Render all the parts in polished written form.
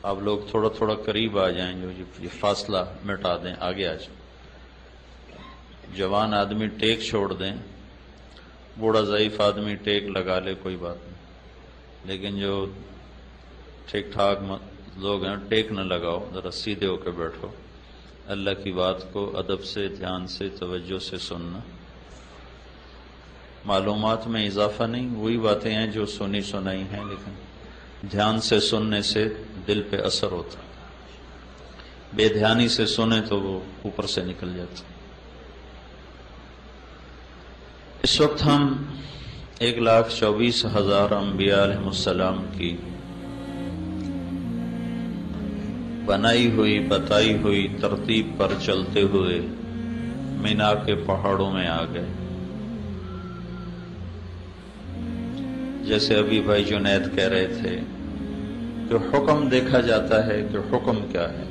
آپ لوگ تھوڑا تھوڑا قریب آ جائیں، جو یہ فاصلہ مٹا دیں، آگے آ جائیں۔ جوان آدمی ٹیک چھوڑ دیں، بوڑھا ضعیف آدمی ٹیک لگا لے، کوئی بات نہیں، لیکن جو ٹھیک ٹھاک لوگ ہیں ٹیک نہ لگاؤ، ذرا سیدھے ہو کے بیٹھو، اللہ کی بات کو ادب سے، دھیان سے، توجہ سے سننا۔ معلومات میں اضافہ نہیں، وہی باتیں ہیں جو سنی سنائی ہیں، لیکن دھیان سے سننے سے دل پہ اثر ہوتا، بے دھیانی سے سنے تو وہ اوپر سے نکل جاتا۔ اس وقت ہم 1,24,000 انبیاء علیہ السلام کی بنائی ہوئی بتائی ہوئی ترتیب پر چلتے ہوئے مینا کے پہاڑوں میں آ گئے۔ جیسے ابھی بھائی جنید کہہ رہے تھے کہ حکم دیکھا جاتا ہے کہ حکم کیا ہے،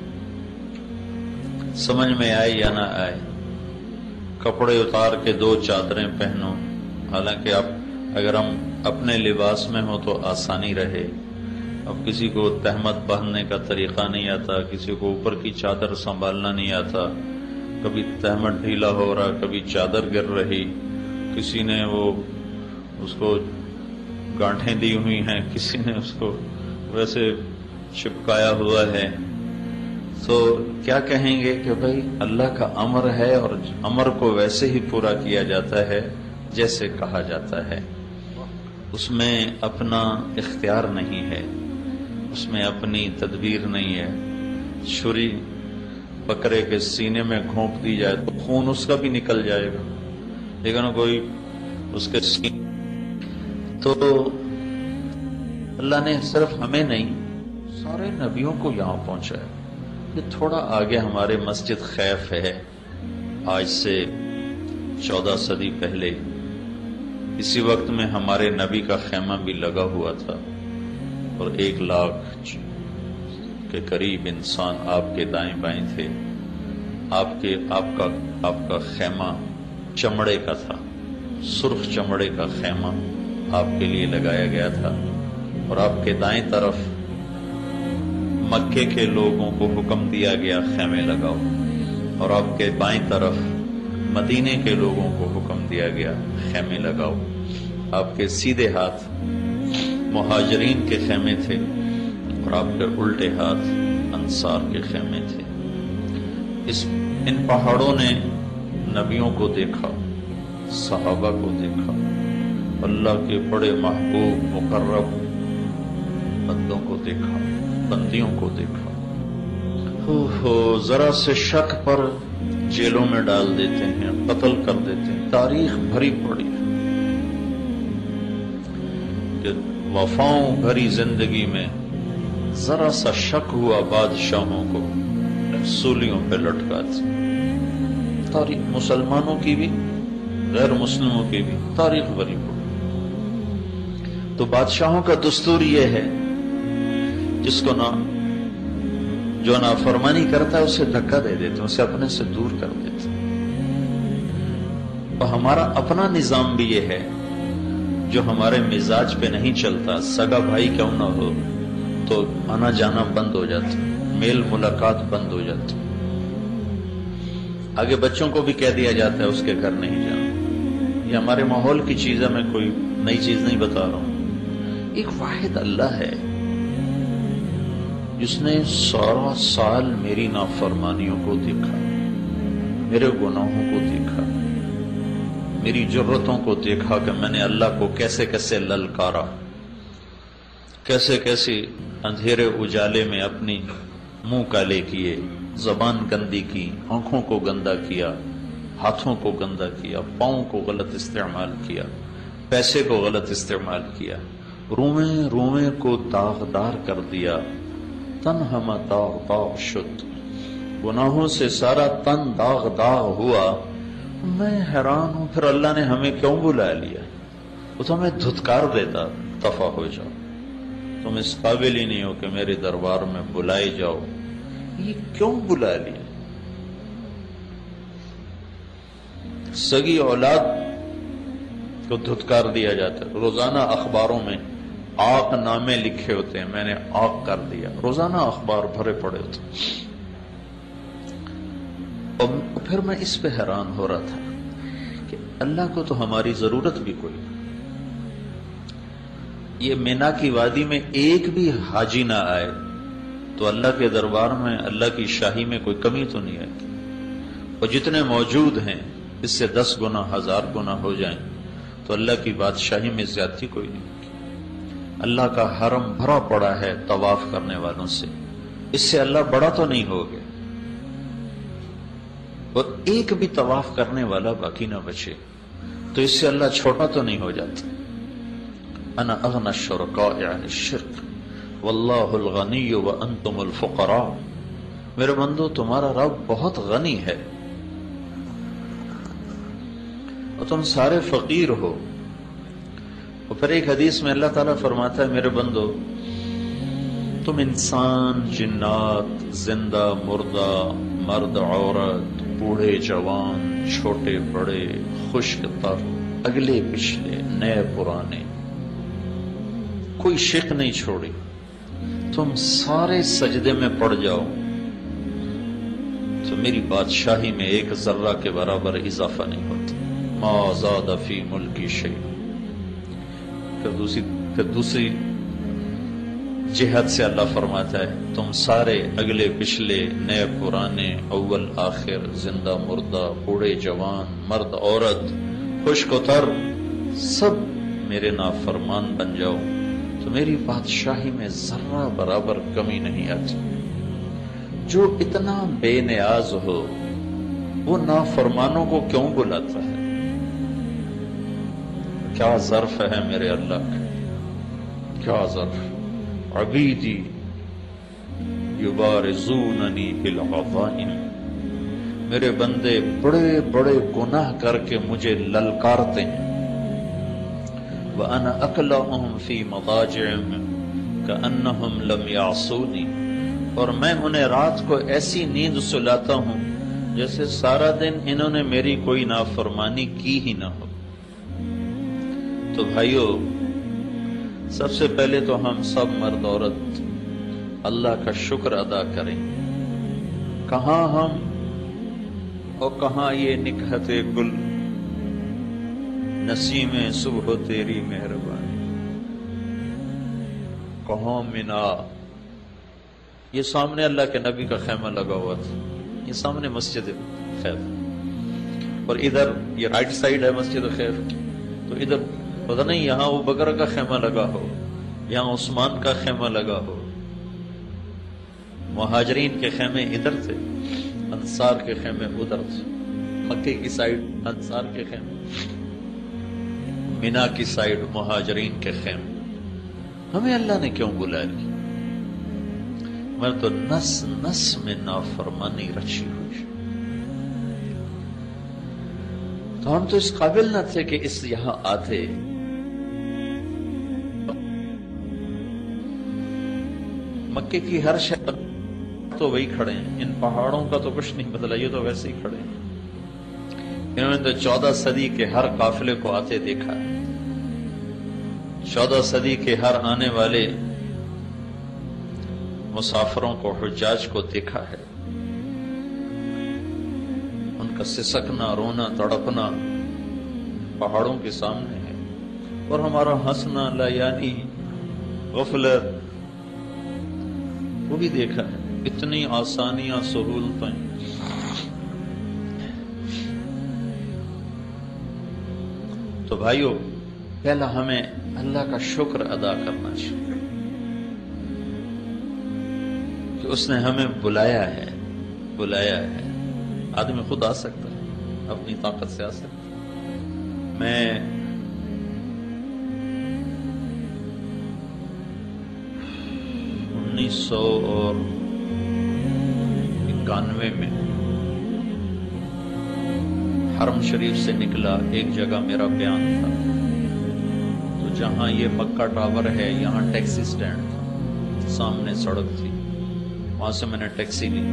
سمجھ میں آئے یا نہ آئے، کپڑے اتار کے 2 چادریں پہنو، حالانکہ اگر ہم اپنے لباس میں ہوں تو آسانی رہے۔ اب کسی کو تہمت باندھنے کا طریقہ نہیں آتا، کسی کو اوپر کی چادر سنبھالنا نہیں آتا، کبھی تہمت ڈھیلا ہو رہا، کبھی چادر گر رہی، کسی نے اس کو گانٹھیں دی ہوئی ہیں، کسی نے اس کو ویسے چپکایا ہوا ہے، تو کیا کہیں گے کہ بھائی اللہ کا امر ہے اور امر کو ویسے ہی پورا کیا جاتا ہے جیسے کہا جاتا ہے، اس میں اپنا اختیار نہیں ہے، اس میں اپنی تدبیر نہیں ہے۔ چھری بکرے کے سینے میں گھونپ دی جائے تو خون اس کا بھی نکل جائے گا، لیکن کوئی اس کے سینے تو اللہ نے صرف ہمیں نہیں سارے نبیوں کو یہاں پہنچایا۔ یہ تھوڑا آگے ہمارے مسجد خیف ہے، آج سے 14 صدی پہلے اسی وقت میں ہمارے نبی کا خیمہ بھی لگا ہوا تھا، اور 1 لاکھ کے قریب انسان آپ کے دائیں بائیں تھے۔ آپ کا خیمہ چمڑے کا تھا، سرخ چمڑے کا خیمہ آپ کے لیے لگایا گیا تھا، اور آپ کے دائیں طرف مکے کے لوگوں کو حکم دیا گیا خیمے لگاؤ، اور آپ کے بائیں طرف مدینے کے لوگوں کو حکم دیا گیا خیمے لگاؤ۔ آپ کے سیدھے ہاتھ مہاجرین کے خیمے تھے، اور آپ کے الٹے ہاتھ انصار کے خیمے تھے۔ ان پہاڑوں نے نبیوں کو دیکھا، صحابہ کو دیکھا، اللہ کے بڑے محبوب مقرب بندوں کو دیکھا، بندیوں کو دیکھا۔ ذرا سے شک پر جیلوں میں ڈال دیتے ہیں، قتل کر دیتے ہیں، تاریخ بھری پڑی ہے کہ وفاؤں بھری زندگی میں ذرا سا شک ہوا بادشاہوں کو سولیوں پہ لٹکاتے۔ تاریخ مسلمانوں کی بھی غیر مسلموں کی بھی تاریخ بھری پڑی۔ تو بادشاہوں کا دستور یہ ہے جس کو جو نافرمانی کرتا ہے اسے دھکا دے دیتے ہیں، اسے اپنے سے دور کر دیتے ہیں۔ اور ہمارا اپنا نظام بھی یہ ہے، جو ہمارے مزاج پہ نہیں چلتا، سگا بھائی کیوں نہ ہو تو آنا جانا بند ہو جاتا، میل ملاقات بند ہو جاتی۔ آگے بچوں کو بھی کہہ دیا جاتا ہے اس کے گھر نہیں جانا۔ یہ ہمارے ماحول کی چیز ہے، میں کوئی نئی چیز نہیں بتا رہا ہوں۔ ایک واحد اللہ ہے جس نے سارا سال میری نافرمانیوں کو دیکھا، میرے گناہوں کو دیکھا، میری جرتوں کو دیکھا کہ میں نے اللہ کو کیسے کیسے للکارا، کیسے کیسے اندھیرے اجالے میں اپنی منہ کالے کیے، زبان گندی کی، آنکھوں کو گندا کیا، ہاتھوں کو گندا کیا، پاؤں کو غلط استعمال کیا، پیسے کو غلط استعمال کیا، روئیں روئیں کو داغدار کر دیا، تن ہم داغ داغ شد، گناہوں سے سارا تن داغ داغ ہوا۔ میں حیران ہوں پھر اللہ نے ہمیں کیوں بلا لیا؟ وہ تو ہمیں دھتکار دیتا، دفع ہو جاؤ، تم اس قابل ہی نہیں ہو کہ میرے دربار میں بلائے جاؤ، یہ کیوں بلا لیا؟ سگی اولاد کو دھتکار دیا جاتا ہے۔ روزانہ اخباروں میں آق نامے لکھے ہوتے ہیں، میں نے آق کر دیا، روزانہ اخبار بھرے پڑے ہوتے ہیں۔ اور پھر میں اس پہ حیران ہو رہا تھا کہ اللہ کو تو ہماری ضرورت بھی کوئی نہیں۔ یہ مینا کی وادی میں ایک بھی حاجی نہ آئے تو اللہ کے دربار میں، اللہ کی شاہی میں کوئی کمی تو نہیں آتی، اور جتنے موجود ہیں اس سے 10 گنا 1000 گنا ہو جائیں تو اللہ کی بادشاہی میں زیادتی کوئی نہیں ہوتی۔ اللہ کا حرم بھرا پڑا ہے طواف کرنے والوں سے، اس سے اللہ بڑا تو نہیں ہو گیا، اور ایک بھی طواف کرنے والا باقی نہ بچے تو اس سے اللہ چھوٹا تو نہیں ہو جاتا۔ انا اغنى الشركاء عن الشرك واللہ الغنی وانتم الفقراء، میرے بندو تمہارا رب بہت غنی ہے اور تم سارے فقیر ہو۔ اور پھر ایک حدیث میں اللہ تعالیٰ فرماتا ہے میرے بندو تم انسان، جنات، زندہ مردہ، مرد عورت، بوڑھے جوان، چھوٹے بڑے، خشک تر، اگلے پچھلے، نئے پرانے، کوئی شک نہیں چھوڑی، تم سارے سجدے میں پڑ جاؤ تو میری بادشاہی میں ایک ذرہ کے برابر اضافہ نہیں ہوتا۔ ما زاد فی ملکی شیء۔ پھر دوسری جہت سے اللہ فرماتا ہے تم سارے اگلے پچھلے، نئے پرانے، اول آخر، زندہ مردہ، بوڑھے جوان، مرد عورت، خشک و تر، سب میرے نافرمان بن جاؤ تو میری بادشاہی میں ذرہ برابر کمی نہیں آتی۔ جو اتنا بے نیاز ہو وہ نافرمانوں کو کیوں بلاتا ہے؟ کیا ظرف ہے میرے اللہ کا، کیا ظرف۔ عبیدی یبارزوننی بالعظائم، میرے بندے بڑے بڑے گناہ کر کے مجھے للکارتے ہیں۔ وَأَنَا أَكْلَهُمْ فِي مَضَاجِعِهِمْ كَأَنَّهُمْ لَمْ يَعْصُونِي، اور میں انہیں رات کو ایسی نیند سلاتا ہوں جیسے سارا دن انہوں نے میری کوئی نافرمانی کی ہی نہ ہو۔ تو بھائیو، سب سے پہلے تو ہم سب مرد عورت اللہ کا شکر ادا کریں۔ کہاں ہم اور کہاں یہ نکہت گل، نسیم صبح تیری مہربانی، کہاں منا۔ یہ سامنے اللہ کے نبی کا خیمہ لگا ہوا تھا، یہ سامنے مسجد خیف، اور ادھر یہ رائٹ سائڈ ہے مسجد خیف، تو ادھر پتہ نہیں یہاں ابو بکر کا خیمہ لگا ہو، یہاں عثمان کا خیمہ لگا ہو۔ مہاجرین کے خیمے ادھر تھے، انصار کے خیمے ادھر تھے، مکے کی سائڈ انصار کے خیمے، مینا کی سائڈ مہاجرین کے خیمے۔ ہمیں اللہ نے کیوں بلایا؟ میں تو نس نس میں نافرمانی رچی ہوئی، تو ہم تو اس قابل نہ تھے کہ اس یہاں آتے۔ مکے کی ہر شہر تو وہی کھڑے ہیں، ان پہاڑوں کا تو کچھ نہیں بدلا، یہ تو ویسے ہی کھڑے ہیں۔ انہوں نے تو 14 صدی کے ہر قافلے کو آتے دیکھا ہے، 14 صدی کے ہر آنے والے مسافروں کو، حجاج کو دیکھا ہے۔ ان کا سسکنا، رونا، تڑپنا پہاڑوں کے سامنے ہے، اور ہمارا ہنسنا، لایانی، غفلت، وہ بھی دیکھا ہے۔ اتنی آسانیاں، سہولتیں۔ تو بھائیو، پہلا ہمیں اللہ کا شکر ادا کرنا چاہیے کہ اس نے ہمیں بلایا ہے۔ آدمی خود آ سکتا ہے، اپنی طاقت سے آ سکتا ہے۔ میں 1991 میں حرم شریف سے نکلا، ایک جگہ میرا بیان تھا، تو جہاں یہ مکہ ٹاور ہے یہاں ٹیکسی سٹینڈ تھا، سامنے سڑک تھی، وہاں سے میں نے ٹیکسی لی،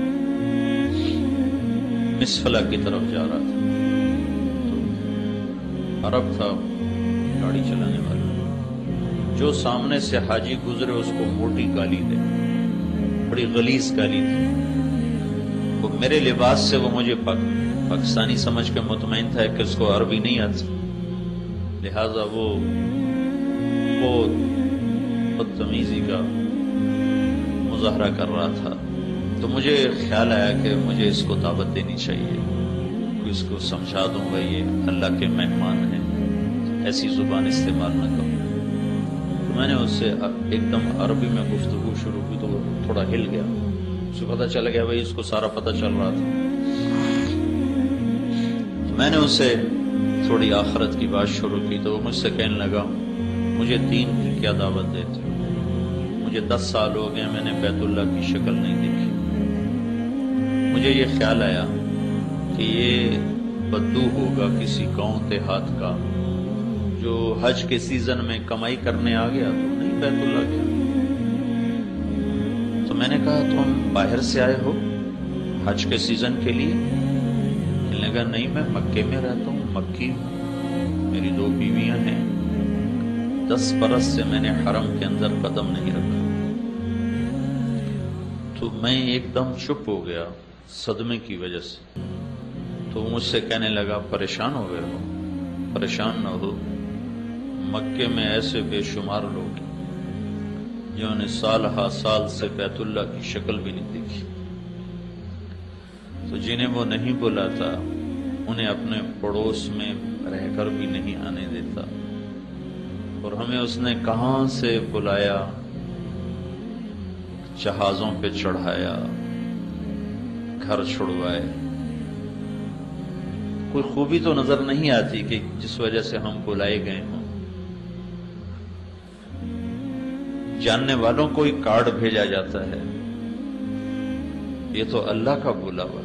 مسفلا کی طرف جا رہا تھا، تو عرب تھا گاڑی چلانے والا، جو سامنے سے حاجی گزرے اس کو موٹی گالی دے، بڑی غلیظ گالی دی۔ وہ میرے لباس سے وہ مجھے پاکستانی سمجھ کے مطمئن تھا کہ اس کو عربی نہیں آتی، لہذا وہ بدتمیزی کا مظاہرہ کر رہا تھا۔ تو مجھے خیال آیا کہ مجھے اس کو دعوت دینی چاہیے، اس کو سمجھا دوں گا یہ اللہ کے مہمان ہیں، ایسی زبان استعمال نہ کرو۔ تو میں نے اس سے ایک دم عربی میں گفتگو شروع کی تو وہ تھوڑا ہل گیا، اس کو پتہ چل گیا بھائی اس کو سارا پتہ چل رہا تھا۔ میں نے اس سے تھوڑی آخرت کی بات شروع کی تو وہ مجھ سے کہنے لگا مجھے دین کی کیا دعوت دیتے ہو، مجھے 10 سال ہو گئے میں نے بیت اللہ کی شکل نہیں دیکھی۔ مجھے یہ خیال آیا کہ یہ بدو ہوگا کسی گاؤں دیہات کا جو حج کے سیزن میں کمائی کرنے آ گیا تو نہیں بیت اللہ گیا۔ تو میں نے کہا تم باہر سے آئے ہو حج کے سیزن کے لیے؟ کہنے لگا نہیں میں مکے میں رہتا ہوں، مکی ہوں، میری 2 بیویاں ہیں، 10 برس سے میں نے حرم کے اندر قدم نہیں رکھا۔ تو میں ایک دم چپ ہو گیا صدمے کی وجہ سے۔ تو مجھ سے کہنے لگا پریشان ہو گئے ہو؟ پریشان نہ ہو، مکے میں ایسے بے شمار لوگ ہیں جنہوں نے سال ہا سال سے بیت اللہ کی شکل بھی نہیں دیکھی، تو جنہیں وہ نہیں بلاتا انہیں اپنے پڑوس میں رہ کر بھی نہیں آنے دیتا، اور ہمیں اس نے کہاں سے بلایا، جہازوں پہ چڑھایا، گھر چھڑوائے۔ کوئی خوبی تو نظر نہیں آتی کہ جس وجہ سے ہم بلائے گئے ہوں۔ جاننے والوں کو ہی کارڈ بھیجا جاتا ہے، یہ تو اللہ کا بلاوا۔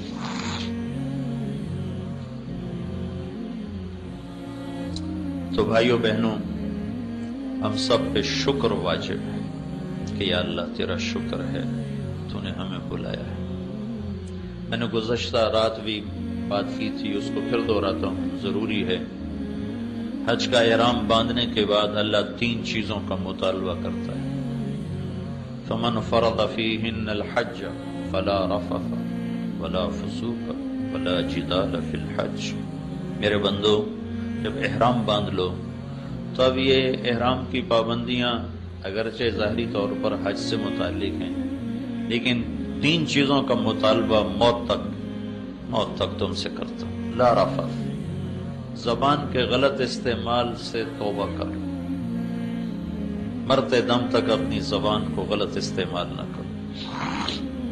تو بھائیوں بہنوں، ہم سب پہ شکر واجب ہے کہ یا اللہ تیرا شکر ہے تو نے ہمیں بلایا ہے۔ میں نے گزشتہ رات بھی بات کی تھی، اس کو پھر دہراتا ہوں، ضروری ہے۔ حج کا احرام باندھنے کے بعد اللہ 3 چیزوں کا مطالبہ کرتا ہے۔ فمن فرض فیہن الحج فلا رفث ولا فسوق ولا جدال فی الحج۔ میرے بندو، جب احرام باندھ لو تو اب یہ احرام کی پابندیاں اگرچہ ظاہری طور پر حج سے متعلق ہیں، لیکن 3 چیزوں کا مطالبہ موت تک تم سے کرتا ہوں۔ لا رفث، زبان کے غلط استعمال سے توبہ کر، مرتے دم تک اپنی زبان کو غلط استعمال نہ کرو۔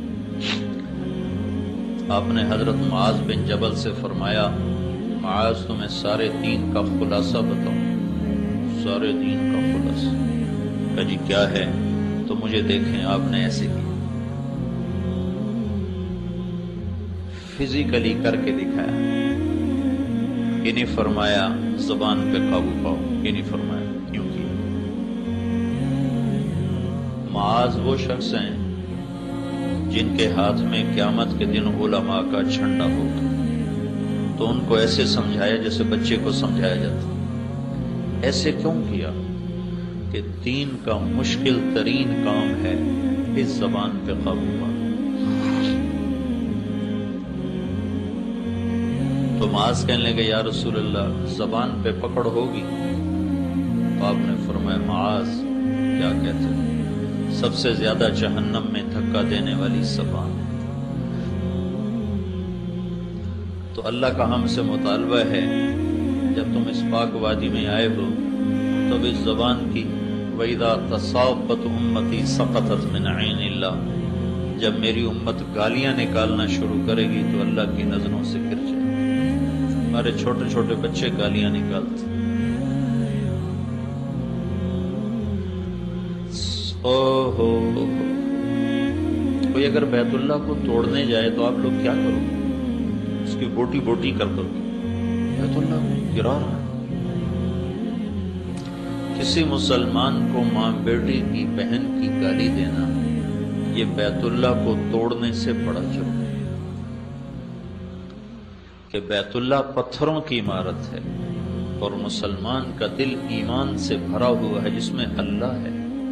آپ نے حضرت معاذ بن جبل سے فرمایا معاذ تمہیں سارے دین کا خلاصہ بتاؤں، سارے دین کا خلاصہ؟ کہا جی کیا ہے؟ تو مجھے دیکھیں آپ نے ایسے کیا، فزیکلی کر کے دکھایا۔ یہ نہیں فرمایا زبان پہ قابو پاؤ، یہ نہیں فرمایا، کیوں کیا؟ معاذ وہ شخص ہیں جن کے ہاتھ میں قیامت کے دن علماء کا جھنڈا ہوگا، تو ان کو ایسے سمجھایا جیسے بچے کو سمجھایا جاتا۔ ایسے کیوں کیا؟ کہ دین کا مشکل ترین کام ہے اس زبان پہ قابو پانا۔ تو معاذ کہنے لگے یا رسول اللہ زبان پہ پکڑ ہوگی؟ تو آپ نے فرمایا معاذ کیا کہتے ہیں، سب سے زیادہ جہنم میں دھکا دینے والی زبان ہے۔ تو اللہ کا ہم سے مطالبہ ہے جب تم اس پاک وادی میں آئے ہو تو اس زبان کی وَإِذَا تَصَابَتْ أُمَّتِي سَقَطَتْ مِنْ عَيْنِ اللَّهِ، جب میری امت گالیاں نکالنا شروع کرے گی تو اللہ کی نظروں سے گر جائے۔ ہمارے چھوٹے چھوٹے بچے گالیاں نکالتے، کوئی اگر بیت اللہ کو توڑنے جائے تو آپ لوگ کیا کرو گے؟ اس کی بوٹی بوٹی کر دو گے، بیت اللہ کو گرا رہا ہے۔ کسی مسلمان کو ماں بیٹی کی بہن کی گالی دینا یہ بیت اللہ کو توڑنے سے بڑا جرم ہے، کہ بیت اللہ پتھروں کی عمارت ہے، اور مسلمان کا دل ایمان سے بھرا ہوا ہے جس میں اللہ ہے۔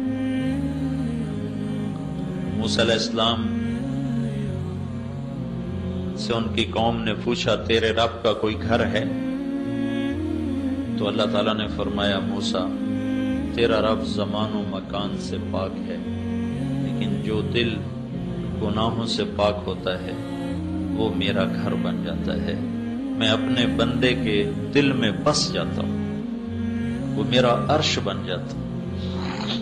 موسیٰ علیہ السلام سے ان کی قوم نے پوچھا تیرے رب کا کوئی گھر ہے؟ تو اللہ تعالیٰ نے فرمایا موسیٰ تیرا رب زمان و مکان سے پاک ہے، لیکن جو دل گناہوں سے پاک ہوتا ہے وہ میرا گھر بن جاتا ہے، میں اپنے بندے کے دل میں بس جاتا ہوں، وہ میرا عرش بن جاتا ہوں۔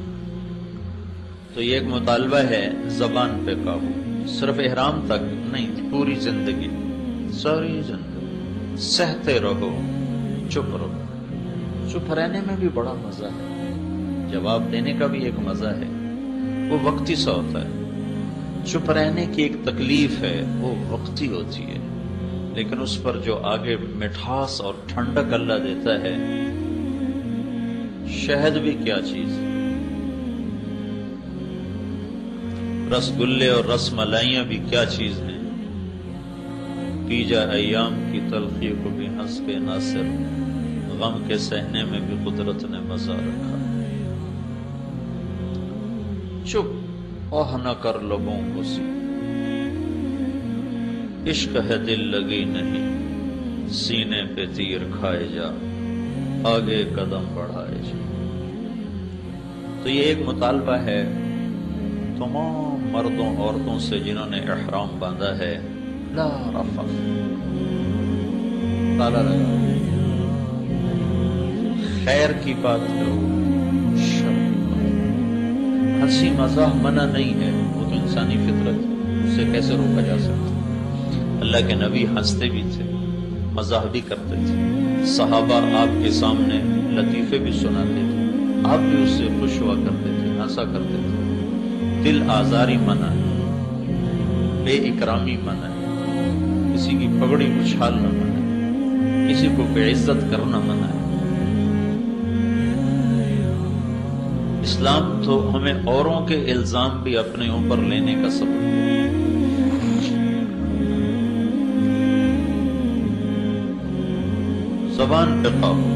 تو یہ ایک مطالبہ ہے زبان پہ قابو، صرف احرام تک نہیں، پوری زندگی، ساری زندگی سہتے رہو، چپ رہو۔ چپ رہنے میں بھی بڑا مزہ ہے، جواب دینے کا بھی ایک مزہ ہے، وہ وقتی سا ہوتا ہے۔ چپ رہنے کی ایک تکلیف ہے، وہ وقتی ہوتی ہے، لیکن اس پر جو آگے مٹھاس اور ٹھنڈک اللہ دیتا ہے، شہد بھی کیا چیز ہے، رس گلے اور رس ملائیاں بھی کیا چیز ہیں، پی جا ایام کی تلخی کو بھی ہنس کے ناصر، غم کے سہنے میں بھی قدرت نے مزہ رکھا۔ چپ اوہ نہ کر لبوں کو سی، عشق ہے دل لگی نہیں، سینے پہ تیر کھائے جا، آگے قدم بڑھائے جا۔ تو یہ ایک مطالبہ ہے تمام مردوں عورتوں سے جنہوں نے احرام باندھا ہے، لا رفث، تالا لگا، خیر کی بات کرو، شر کی بات۔ ہنسی مزاح منع نہیں ہے، وہ تو انسانی فطرت ہے، اسے کیسے روکا جا سکتا؟ اللہ کے نبی ہنستے بھی تھے، مزاح بھی کرتے تھے، صحابہ آپ کے سامنے لطیفے بھی سناتے تھے، آپ بھی اس سے خوش ہوا کرتے تھے، ہنسا کرتے تھے۔ دل آزاری منع ہے، بے اکرامی منع ہے، کسی کی پگڑی اچھالنا منع ہے، کسی کو بے عزت کرنا منع ہے۔ اسلام تو ہمیں اوروں کے الزام بھی اپنے اوپر لینے کا سبق ہے۔ زبان پہ قابو،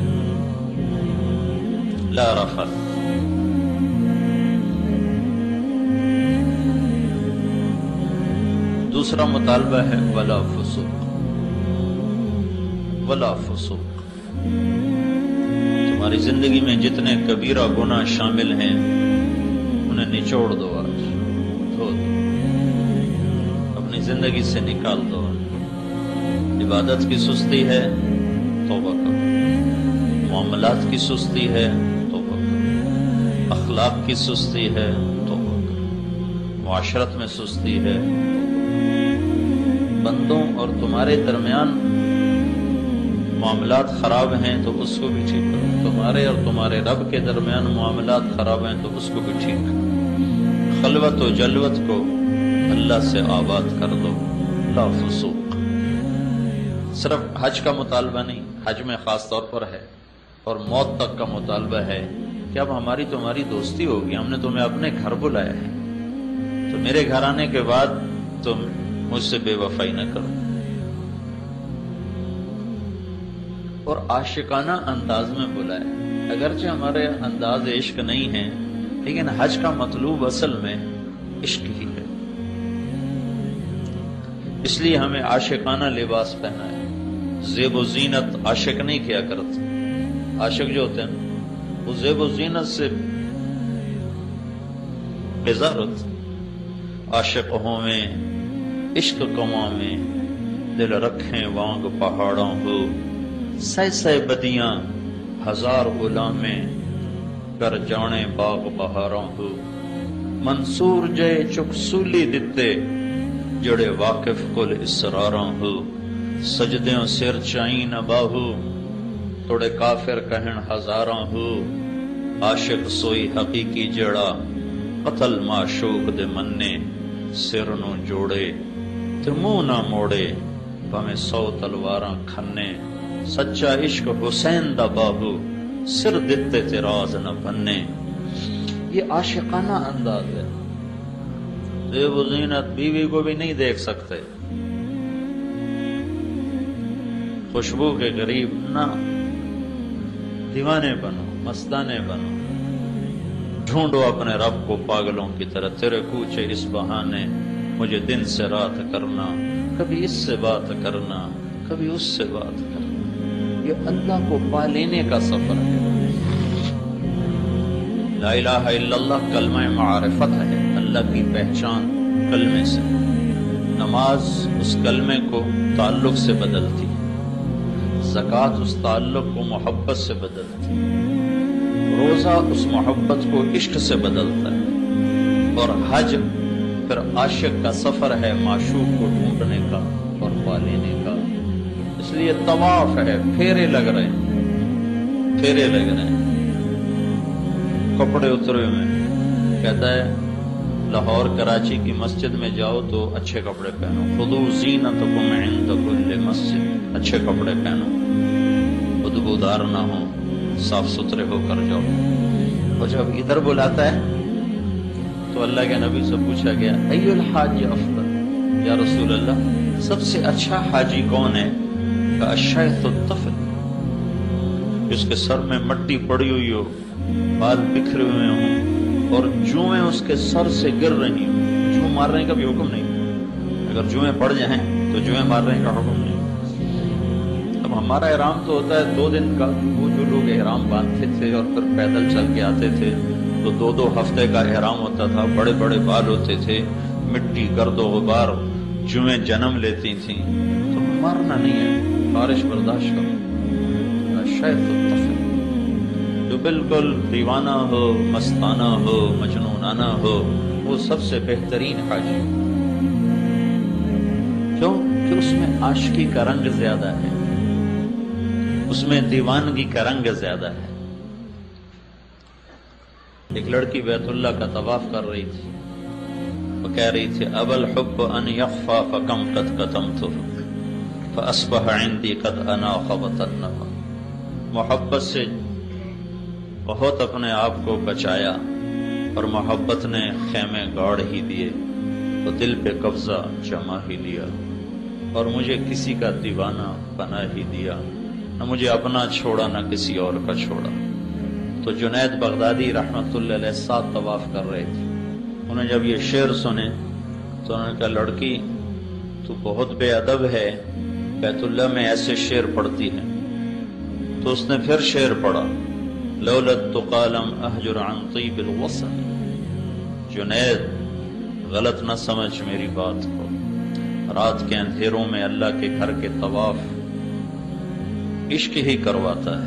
لا رفث۔ دوسرا مطالبہ ہے ولا فسوق، ولا فسوق۔ تمہاری زندگی میں جتنے کبیرہ گناہ شامل ہیں انہیں نچوڑ دو، آج دھو دو، اپنی زندگی سے نکال دو۔ عبادت کی سستی ہے، توبہ کرو۔ معاملات کی سستی ہے، توبہ کرو۔ اخلاق کی سستی ہے، توبہ کرو۔ معاشرت میں سستی ہے، بندوں اور تمہارے درمیان معاملات خراب ہیں تو اس کو بھی ٹھیک کرو، تمہارے اور تمہارے رب کے درمیان معاملات خراب ہیں تو اس کو بھی ٹھیک کرو۔ خلوت و جلوت کو اللہ سے آباد کر دو، لا فسوق۔ صرف حج کا مطالبہ نہیں، حج میں خاص طور پر ہے، اور موت تک کا مطالبہ ہے کہ اب ہماری تمہاری دوستی ہوگی، ہم نے تمہیں اپنے گھر بلایا ہے، تو میرے گھر آنے کے بعد تم مجھ سے بے وفائی نہ کرو۔ اور عاشقانہ انداز میں بلایا، اگرچہ ہمارے انداز عشق نہیں ہیں، لیکن حج کا مطلوب اصل میں عشق ہی ہے، اس لیے ہمیں عاشقانہ لباس پہنا ہے۔ زیب و زینت عاشق نہیں کیا کرتے، عاشق جو ہوتے ہیں وہ زیب و زینت سے بیزار ہوتے۔ عاشق ہوں میں عشق کماں میں، دل رکھیں وانگ پہاڑوں ہو، سہ سہ بدیاں ہزار غلامیں، کر جانے باغ بہاراں ہو۔ منصور جے چک سولی دتے، جڑے واقف کل اسراراں ہو۔ سجدیوں سر چائیں نہ باہو، توڑے کافر کہن ہزاراں ہو۔ عاشق سوئی حقیقی جڑا، قتل معشوق دے منے، سر نو جوڑے تے منہ نہ موڑے، بھویں 100 تلواراں کھنے۔ سچا عشق حسین دا بابو، سر دتے تے راز نہ بننے۔ یہ عاشقانہ انداز ہے۔ زیب و زینت بیوی کو بھی نہیں دیکھ سکتے، خوشبو کے قریب نہ، دیوانے بنو، مستانے بنو، ڈھونڈو اپنے رب کو پاگلوں کی طرح، تیرے کوچے اس بہانے، مجھے دن سے رات کرنا، کبھی اس سے بات کرنا، کبھی اس سے بات کرنا۔ یہ اللہ کو پا لینے کا سفر ہے۔ لا الہ الا اللہ کلمہ معرفت ہے، اللہ کی پہچان کلمے سے۔ نماز اس کلمے کو تعلق سے بدلتی، زکوٰۃ اس تعلق کو محبت سے بدلتی، روزہ اس محبت کو عشق سے بدلتا ہے، اور حج پھر عاشق کا سفر ہے معشوق کو ڈھونڈنے کا اور پا لینے کا۔ اس لیے طواف ہے، پھیرے لگ رہے ہیں، پھیرے لگ رہے ہیں۔ کپڑے اترے ہوئے ہیں، کہتا ہے لاہور کراچی کی مسجد میں جاؤ تو اچھے کپڑے پہنو، خذوا زینتکم عند کل مسجد، اچھے کپڑے پہنو، بدبودار نہ ہو، صاف ستھرے ہو کر جاؤ۔ اور جب ادھر بلاتا ہے تو اللہ کے نبی سے پوچھا گیا ای الحاج افضل، یا رسول اللہ سب سے اچھا حاجی کون ہے؟ کہ الشیخ الطفل، جس کے سر میں مٹی پڑی ہوئی ہو، بال بکھرے ہوئے ہوں، اور جوئیں اس کے سر سے گر رہی ہوں۔ جوں مارنے کا بھی حکم نہیں، اگر جوئیں پڑ جائیں تو جوئیں مارنے کا حکم نہیں۔ اب ہمارا احرام تو ہوتا ہے 2 دن کا، وہ جو لوگ احرام باندھتے تھے اور پھر پیدل چل کے آتے تھے تو 2 ہفتے کا احرام ہوتا تھا، بڑے بڑے بال ہوتے تھے، مٹی گرد و غبار، جوئیں جنم لیتی تھیں، تو مارنا نہیں ہے، بارش برداشت کرو۔ شیخ الطفل جو بالکل دیوانہ ہو، مستانہ ہو، مجنونانہ ہو، وہ سب سے بہترین حاجی۔ کیوں؟ کہ اس میں عاشقی کا رنگ زیادہ ہے، اس میں دیوانگی کا رنگ زیادہ ہے۔ ایک لڑکی بیت اللہ کا طواف کر رہی تھی، وہ کہہ رہی تھی ابا الحب ان یخفى فکم قد کتمتہ فاصبح عندی قد اناق وطنبا۔ محبت سے بہت اپنے آپ کو بچایا اور محبت نے خیمے گاڑ ہی دیے، تو دل پہ قبضہ جما ہی لیا، اور مجھے کسی کا دیوانہ بنا ہی دیا، نہ مجھے اپنا چھوڑا نہ کسی اور کا چھوڑا۔ تو جنید بغدادی رحمت اللہ علیہ 7 طواف کر رہے تھے، انہیں جب یہ شعر سنے تو انہوں نے کہا لڑکی تو بہت بے ادب ہے، بیت اللہ میں ایسے شعر پڑھتی ہے۔ تو اس نے پھر شعر پڑھا لولا التقى لم اهجر عن طيب الوصل۔ جنید غلط نہ سمجھ میری بات کو، رات کے اندھیروں میں اللہ کے گھر کے طواف عشق ہی کرواتا ہے۔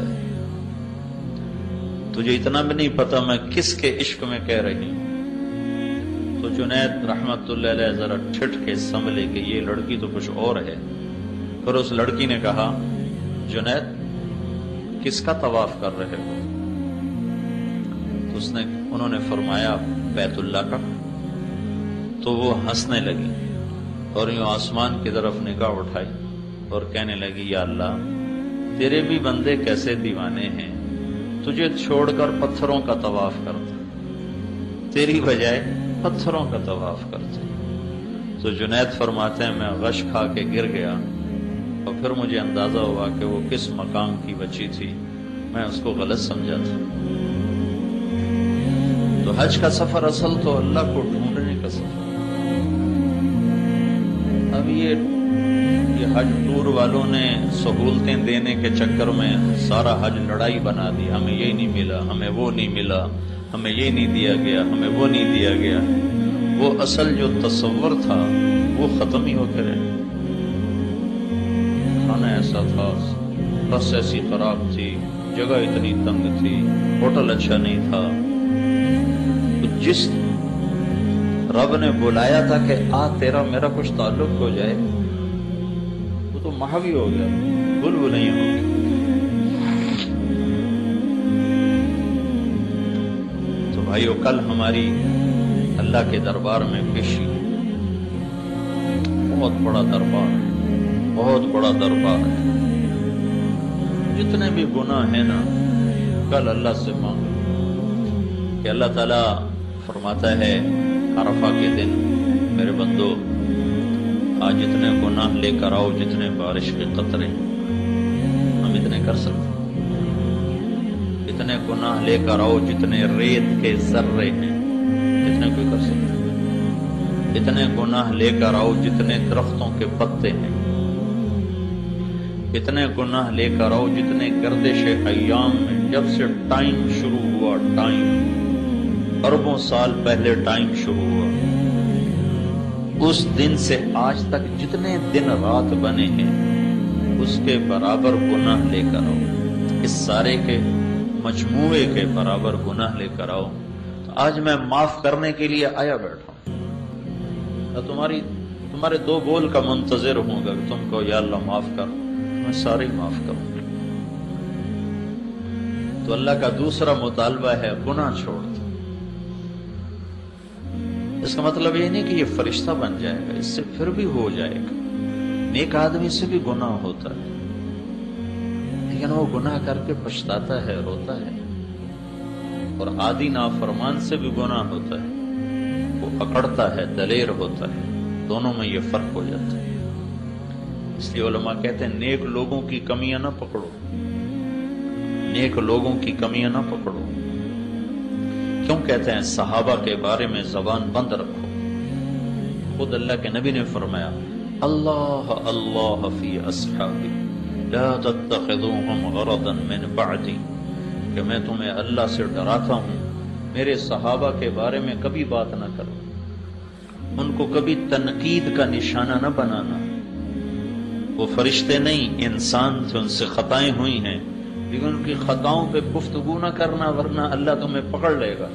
تجھے اتنا بھی نہیں پتا میں کس کے عشق میں کہہ رہی ہوں۔ تو جنید رحمت اللہ علیہ ذرا ٹھٹ کے سنبھلے کہ یہ لڑکی تو کچھ اور ہے۔ پھر اس لڑکی نے کہا جنید کس کا طواف کر رہے ہو؟ تو انہوں نے فرمایا بیت اللہ کا۔ تو وہ ہنسنے لگی اور یوں آسمان کی طرف نگاہ اٹھائی اور کہنے لگی یا اللہ تیرے بھی بندے کیسے دیوانے ہیں، تجھے چھوڑ کر پتھروں کا طواف کرتے، تیری بجائے پتھروں کا طواف کرتے۔ تو جنید فرماتے ہیں میں غش کھا کے گر گیا، اور پھر مجھے اندازہ ہوا کہ وہ کس مقام کی بچی تھی، میں اس کو غلط سمجھا تھا۔ تو حج کا سفر اصل تو اللہ کو ڈھونڈنے کا سفر۔ اب یہ حج ٹور والوں نے سہولتیں دینے کے چکر میں سارا حج لڑائی بنا دی، ہمیں یہ نہیں ملا، ہمیں وہ نہیں ملا، ہمیں یہ نہیں دیا گیا، ہمیں وہ نہیں دیا گیا۔ وہ اصل جو تصور تھا وہ ختم ہی ہوتے رہے۔ کھانا ایسا تھا، بس ایسی خراب تھی، جگہ اتنی تنگ تھی، ہوٹل اچھا نہیں تھا۔ جس رب نے بلایا تھا کہ آ تیرا میرا کچھ تعلق ہو جائے، وہ تو محوی ہو گیا، بل نہیں ہو گیا۔ تو بھائیو کل ہماری اللہ کے دربار میں پیشی، بہت بڑا دربار ہے، بہت بڑا دربار ہے۔ جتنے بھی گناہ ہیں نا کل اللہ سے مانگو، کہ اللہ تعالیٰ فرماتا ہے عرفہ کے دن میرے بندو آج اتنے گناہ لے کر آؤ جتنے بارش کے قطرے، ہم اتنے کر سکتے، اتنے گناہ لے کر آؤ جتنے ریت کے ذرے ہیں، اتنے کوئی کر سکتا ہے۔ اتنے گناہ لے کر آؤ جتنے درختوں کے پتے ہیں، اتنے گناہ لے کر آؤ جتنے گردش ایام میں، جب سے ٹائم شروع ہوا، ٹائم اربوں سال پہلے ٹائم شروع ہوا، اس دن سے آج تک جتنے دن رات بنے ہیں اس کے برابر گناہ لے کر آؤ، اس سارے کے مجموعے کے برابر گناہ لے کر آؤ۔ آج میں معاف کرنے کے لیے آیا بیٹھا ہوں، تمہارے دو بول کا منتظر ہوں گا کہ تم کو یا اللہ معاف کر، میں سارے ہی معاف کروں۔ تو اللہ کا دوسرا مطالبہ ہے گناہ چھوڑ دو۔ اس کا مطلب یہ نہیں کہ یہ فرشتہ بن جائے گا، اس سے پھر بھی ہو جائے گا۔ نیک آدمی سے بھی گناہ ہوتا ہے، لیکن وہ گناہ کر کے پچھتاتا ہے، روتا ہے۔ اور عادی نافرمان سے بھی گناہ ہوتا ہے، وہ اکڑتا ہے، دلیر ہوتا ہے، دونوں میں یہ فرق ہو جاتا ہے۔ اس لیے علماء کہتے ہیں نیک لوگوں کی کمیاں نہ پکڑو، نیک لوگوں کی کمیاں نہ پکڑو۔ کیوں کہتے ہیں؟ صحابہ کے بارے میں زبان بند رکھو۔ خود اللہ کے نبی نے فرمایا اللہ اللہ فی اصحابی لا تتخذوهم غرضا من بعدی، کہ میں تمہیں اللہ سے ڈراتا ہوں میرے صحابہ کے بارے میں کبھی بات نہ کرو، ان کو کبھی تنقید کا نشانہ نہ بنانا۔ وہ فرشتے نہیں، انسان تھے، ان سے خطائیں ہوئی ہیں، لیکن ان کی خطاؤں پہ گفتگو نہ کرنا، ورنہ اللہ تمہیں پکڑ لے گا۔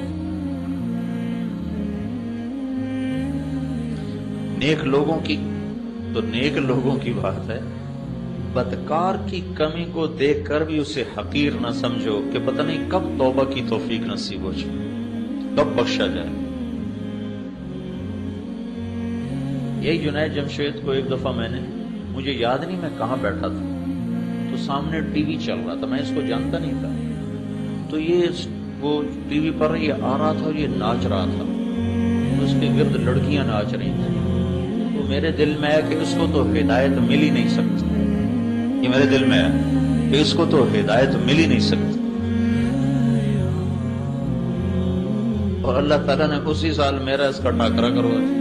نیک لوگوں کی بات ہے، بدکار کی کمی کو دیکھ کر بھی اسے حقیر نہ سمجھو کہ پتہ نہیں کب توبہ کی توفیق نصیب ہو جائے، کب بخشا جائے۔ یہی جنید جمشید کو ایک دفعہ مجھے یاد نہیں میں کہاں بیٹھا تھا، تو سامنے ٹی وی چل رہا تھا، میں اس کو جانتا نہیں تھا، تو وہ ٹی وی پر یہ آ رہا تھا اور یہ ناچ رہا تھا، تو اس کے گرد لڑکیاں ناچ رہی تھیں۔ تو میرے دل میں ہے کہ اس کو تو ہدایت مل ہی نہیں سکتی، یہ میرے دل میں ہے کہ اس کو تو ہدایت مل ہی نہیں سکتی۔ اور اللہ تعالیٰ نے اسی سال میرا اس کا ٹاکرا کروا دیا۔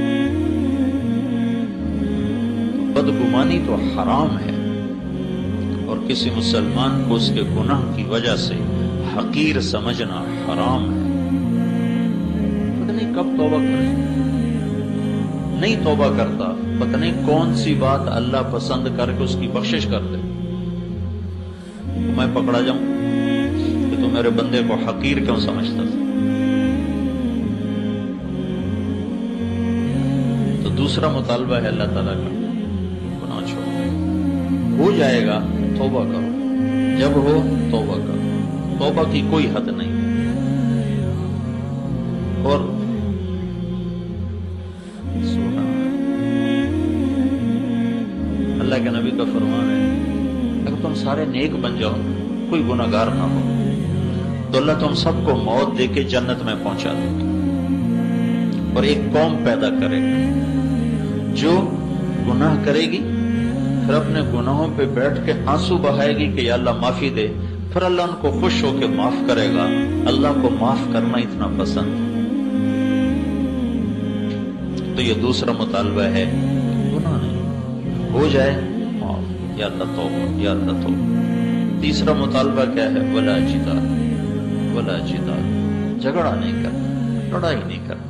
بدگمانی تو حرام ہے، اور کسی مسلمان کو اس کے گناہ کی وجہ سے حقیر سمجھنا حرام ہے۔ پتہ نہیں کب توبہ کرے، نہیں توبہ کرتا، پتہ نہیں کون سی بات اللہ پسند کر کے اس کی بخشش کر دے، تو میں پکڑا جاؤں کہ تو میرے بندے کو حقیر کیوں سمجھتا تھا۔ تو دوسرا مطالبہ ہے اللہ تعالیٰ کا، گناہ چھوڑو، ہو جائے گا توبہ کرو، جب ہو توبہ کرو، توبہ کی کوئی حد نہیں۔ اور اللہ کے نبی کا فرمان ہے اگر تم سارے نیک بن جاؤ، کوئی گناہگار نہ ہو، تو اللہ تم سب کو موت دے کے جنت میں پہنچا دے گا، اور ایک قوم پیدا کرے گا جو گناہ کرے گی، پھر اپنے گناہوں پہ بیٹھ کے آنسو بہائے گی کہ یا اللہ معافی دے، پھر اللہ ان کو خوش ہو کے معاف کرے گا۔ اللہ کو معاف کرنا اتنا پسند ہے۔ تو یہ دوسرا مطالبہ ہے، گناہ نہیں ہو جائے معاف، یا اللہ توبہ، یا اللہ توبہ۔ تیسرا مطالبہ کیا ہے؟ ولا جدال، ولا جدال، جھگڑا نہیں کرنا، لڑائی نہیں کرنا۔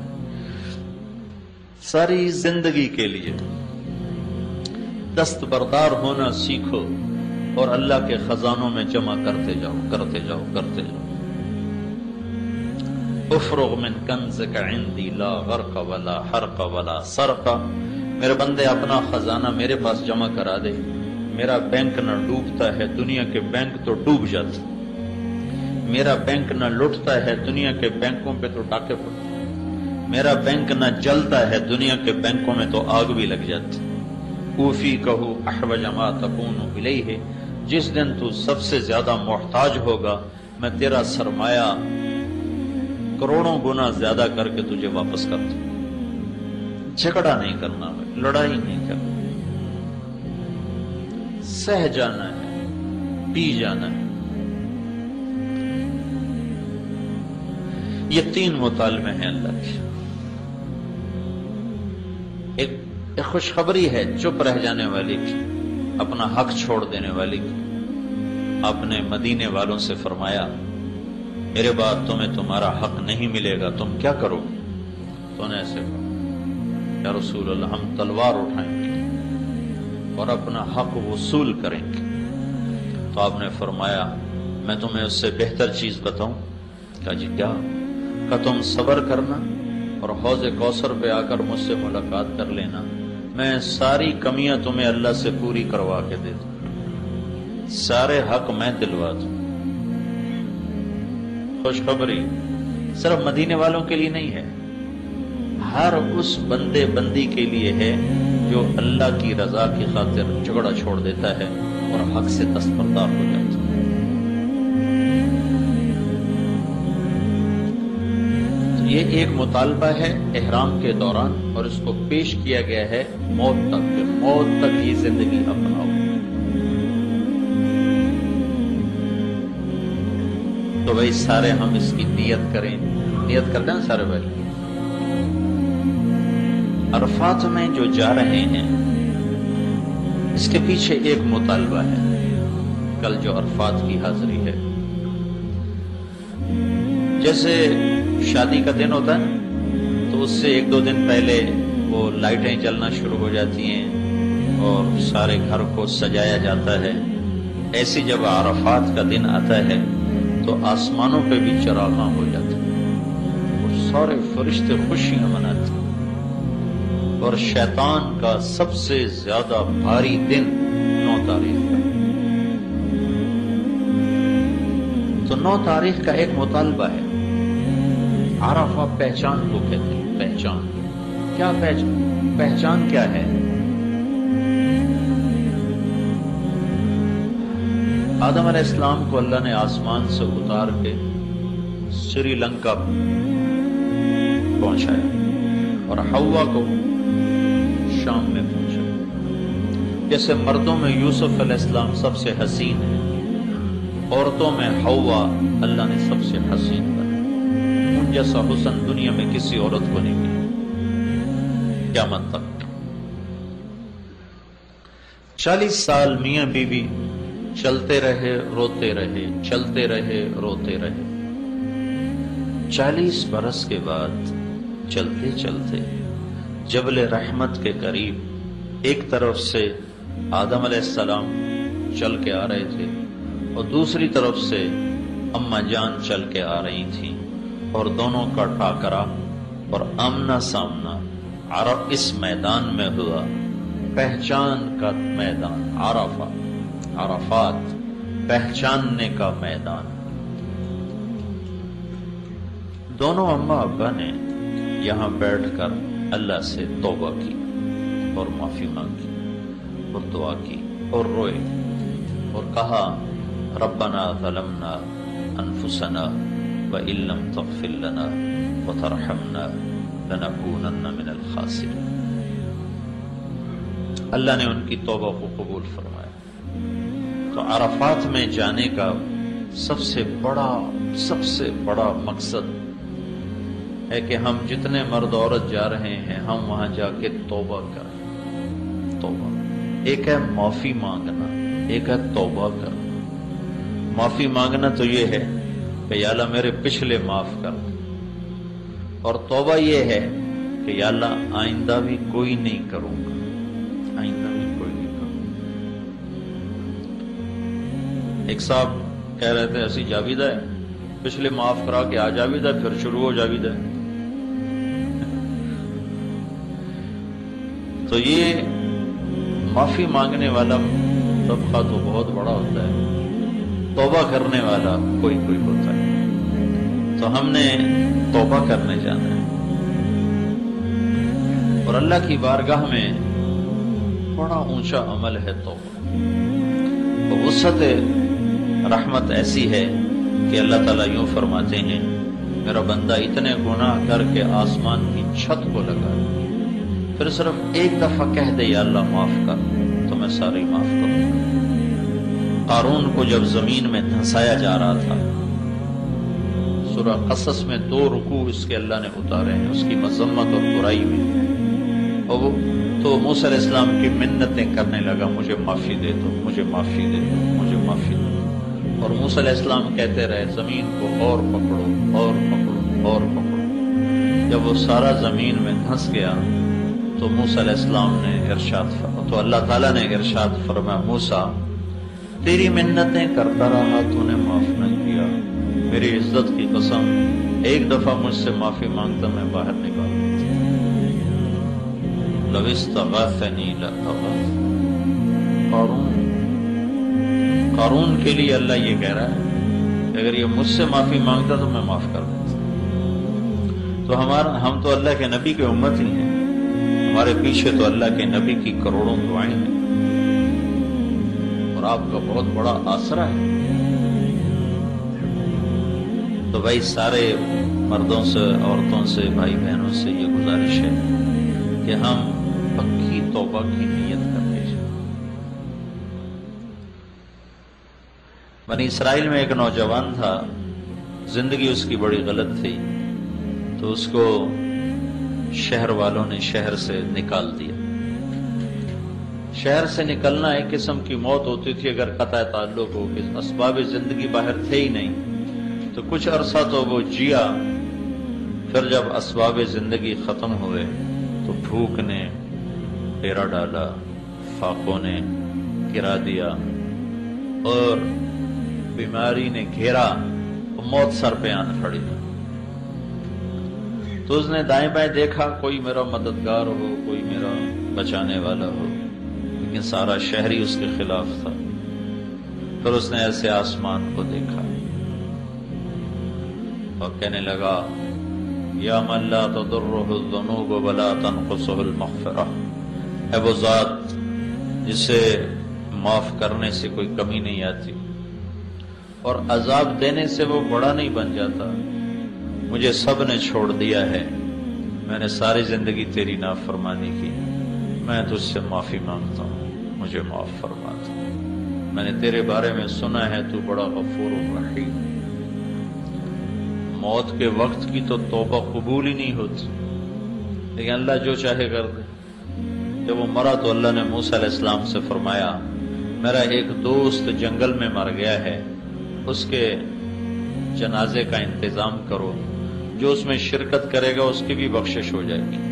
ساری زندگی کے لیے دستبردار ہونا سیکھو، اور اللہ کے خزانوں میں جمع کرتے جاؤ، کرتے جاؤ، کرتے جاؤ۔ افرغ من کنزک عندی لا غرق ولا حرق ولا سرق، میرے بندے اپنا خزانہ میرے پاس جمع کرا دے، میرا بینک نہ ڈوبتا ہے، دنیا کے بینک تو ڈوب جاتے، میرا بینک نہ لٹتا ہے، دنیا کے بینکوں پہ تو ڈاکے پڑتے، میرا بینک نہ جلتا ہے، دنیا کے بینکوں میں تو آگ بھی لگ جاتی۔ اوفی کہو احوج ما تکون الیہ، جس دن تو سب سے زیادہ محتاج ہوگا میں تیرا سرمایہ کروڑوں گنا زیادہ کر کے تجھے واپس کر دوں۔ جھگڑا نہیں کرنا ہے، لڑائی نہیں کرنا، سہ جانا ہے، پی جانا ہے۔ یہ 3 مطالبے ہیں اللہ کے۔ ایک خوشخبری ہے چپ رہ جانے والی کی، اپنا حق چھوڑ دینے والی کی۔ آپ نے مدینے والوں سے فرمایا میرے بعد تمہیں تمہارا حق نہیں ملے گا، تم کیا کرو گے؟ تو نے ایسے کہا یا رسول اللہ ہم تلوار اٹھائیں گے اور اپنا حق وصول کریں گے۔ تو آپ نے فرمایا میں تمہیں اس سے بہتر چیز بتاؤں؟ کہا جی کیا؟ کہ تم صبر کرنا اور حوض کوثر پہ آ کر مجھ سے ملاقات کر لینا، میں ساری کمیاں تمہیں اللہ سے پوری کروا کے دے دوں، سارے حق میں دلوا دوں۔ خوشخبری صرف مدینے والوں کے لیے نہیں ہے، ہر اس بندے بندی کے لیے ہے جو اللہ کی رضا کی خاطر جھگڑا چھوڑ دیتا ہے اور حق سے دستبردار ہو جاتا ہے۔ تو یہ ایک مطالبہ ہے احرام کے دوران، اور اس کو پیش کیا گیا ہے موت تک، کہ موت تک یہ زندگی اپناؤ۔ تو بھائی سارے ہم اس کی نیت کریں، نیت کر دیں سارے بھائی۔ عرفات میں جو جا رہے ہیں اس کے پیچھے ایک مطالبہ ہے، کل جو عرفات کی حاضری ہے، جیسے شادی کا دن ہوتا ہے تو اس سے 1-2 دن پہلے وہ لائٹیں جلنا شروع ہو جاتی ہیں اور سارے گھر کو سجایا جاتا ہے، ایسی جب عرفات کا دن آتا ہے تو آسمانوں پہ بھی چراغاں ہو جاتے ہیں اور سارے فرشتے خوشیاں مناتے ہیں، اور شیطان کا سب سے زیادہ بھاری دن 9 تاریخ کا۔ تو 9 تاریخ کا ایک مطالبہ ہے، عرفہ پہچان کو کہتے ہیں۔ پہچان کیا؟ پہچان کیا ہے؟ آدم علیہ السلام کو اللہ نے آسمان سے اتار کے سری لنکا پہنچایا اور حوا کو شام میں پہنچا۔ جیسے مردوں میں یوسف علیہ السلام سب سے حسین ہے، عورتوں میں حوا اللہ نے سب سے حسین بنایا۔ ان جیسا حسن دنیا میں کسی عورت کو نہیں ملا قیامت تک۔ 40 سال میاں بیوی چلتے رہے روتے رہے، چلتے رہے روتے رہے۔ 40 برس کے بعد چلتے چلتے جبل رحمت کے قریب ایک طرف سے آدم علیہ السلام چل کے آ رہے تھے اور دوسری طرف سے اماں جان چل کے آ رہی تھیں، اور دونوں کا ٹاکرا اور آمنا سامنا اس میدان میں ہوا، پہچان کا میدان، عرفات پہچاننے کا میدان۔ دونوں اماں ابا نے یہاں بیٹھ کر اللہ سے توبہ کی اور معافی مانگی اور دعا کی اور روئے اور کہا ربنا ظلمنا انفسنا وإن لم تغفر لنا وترحمنا لنكونن من الخاسرین۔ اللہ نے ان کی توبہ کو قبول فرمایا۔ تو عرفات میں جانے کا سب سے بڑا مقصد ہے کہ ہم جتنے مرد عورت جا رہے ہیں ہم وہاں جا کے توبہ کریں۔ توبہ ایک ہے معافی مانگنا، ایک ہے توبہ کرنا۔ معافی مانگنا تو یہ ہے کہ یا اللہ میرے پچھلے معاف کر، اور توبہ یہ ہے کہ یا اللہ آئندہ بھی کوئی نہیں کروں گا، آئندہ بھی کوئی نہیں کروں گا۔ ایک صاحب کہہ رہے تھے اسی جاویدہ ہے، پچھلے معاف کرا کے آ جاویدہ پھر شروع ہو جاویدہ۔ تو یہ معافی مانگنے والا طبقہ تو بہت بڑا ہوتا ہے، توبہ کرنے والا کوئی ہوتا ہے۔ تو ہم نے توبہ کرنے جانا ہے، اور اللہ کی بارگاہ میں بڑا اونچا عمل ہے توبہ۔ تو وسعت رحمت ایسی ہے کہ اللہ تعالیٰ یوں فرماتے ہیں میرا بندہ اتنے گناہ کر کے آسمان کی چھت کو لگا، پھر صرف ایک دفعہ کہہ دے یا اللہ معاف کر تو میں سارے معاف کروں گا۔ قارون کو جب زمین میں دھنسایا جا رہا تھا، سورہ قصص میں 2 رکوع اس کے اللہ نے اتارے ہیں اس کی مذمت اور برائی میں، اور وہ تو موسیٰ علیہ السلام کی منتیں کرنے لگا، مجھے معافی دے دو، مجھے معافی دے دو، مجھے معافی دے دو، اور موسیٰ علیہ السلام کہتے رہے زمین کو اور پکڑو اور پکڑو اور پکڑو۔ جب وہ سارا زمین میں دھنس گیا تو موسیٰ علیہ السلام نے تو اللہ تعالیٰ نے ارشاد فرمایا، موسیٰ تیری منتیں کرتا رہا، تو نے معاف نہ کیا، میری عزت کی قسم ایک دفعہ مجھ سے معافی مانگتا میں باہر نکال دیتا۔ لو استغاثنی لأغاث، قارون کے لیے اللہ یہ کہہ رہا ہے کہ اگر یہ مجھ سے معافی مانگتا تو میں معاف کر دیتا۔ تو ہم تو اللہ کے نبی کے امت ہی ہیں، ہمارے پیچھے تو اللہ کے نبی کی کروڑوں دعائیں ہیں اور آپ کا بہت بڑا آسرا ہے۔ تو بھائی سارے مردوں سے، عورتوں سے، بھائی بہنوں سے یہ گزارش ہے کہ ہم پکی توبہ کی نیت کرتے ہیں۔ بنی اسرائیل میں ایک نوجوان تھا، زندگی اس کی بڑی غلط تھی، تو اس کو شہر والوں نے شہر سے نکال دیا۔ شہر سے نکلنا ایک قسم کی موت ہوتی تھی اگر قطع تعلق ہو کہ اسباب زندگی باہر تھے ہی نہیں، تو کچھ عرصہ تو وہ جیا، پھر جب اسباب زندگی ختم ہوئے تو بھوک نے ڈیرا ڈالا، فاقوں نے گرا دیا اور بیماری نے گھیرا، موت سر پہ آن کھڑی۔ تو اس نے دائیں بائیں دیکھا، کوئی میرا مددگار ہو، کوئی میرا بچانے والا ہو، لیکن سارا شہر ہی اس کے خلاف تھا۔ پھر اس نے ایسے آسمان کو دیکھا اور کہنے لگا، یا من لا تضرہ الذنوب ولا تنقصہ المغفرہ، اے وہ ذات جسے معاف کرنے سے کوئی کمی نہیں آتی اور عذاب دینے سے وہ بڑا نہیں بن جاتا، مجھے سب نے چھوڑ دیا ہے، میں نے ساری زندگی تیری نافرمانی کی، میں تجھ سے معافی مانگتا ہوں، مجھے معاف فرما دو، میں نے تیرے بارے میں سنا ہے تو بڑا غفور رحیم۔ موت کے وقت کی تو توبہ قبول ہی نہیں ہوتی، لیکن اللہ جو چاہے کر دے۔ جب وہ مرا تو اللہ نے موسیٰ علیہ السلام سے فرمایا، میرا ایک دوست جنگل میں مر گیا ہے، اس کے جنازے کا انتظام کرو، جو اس میں شرکت کرے گا اس کی بھی بخشش ہو جائے گی،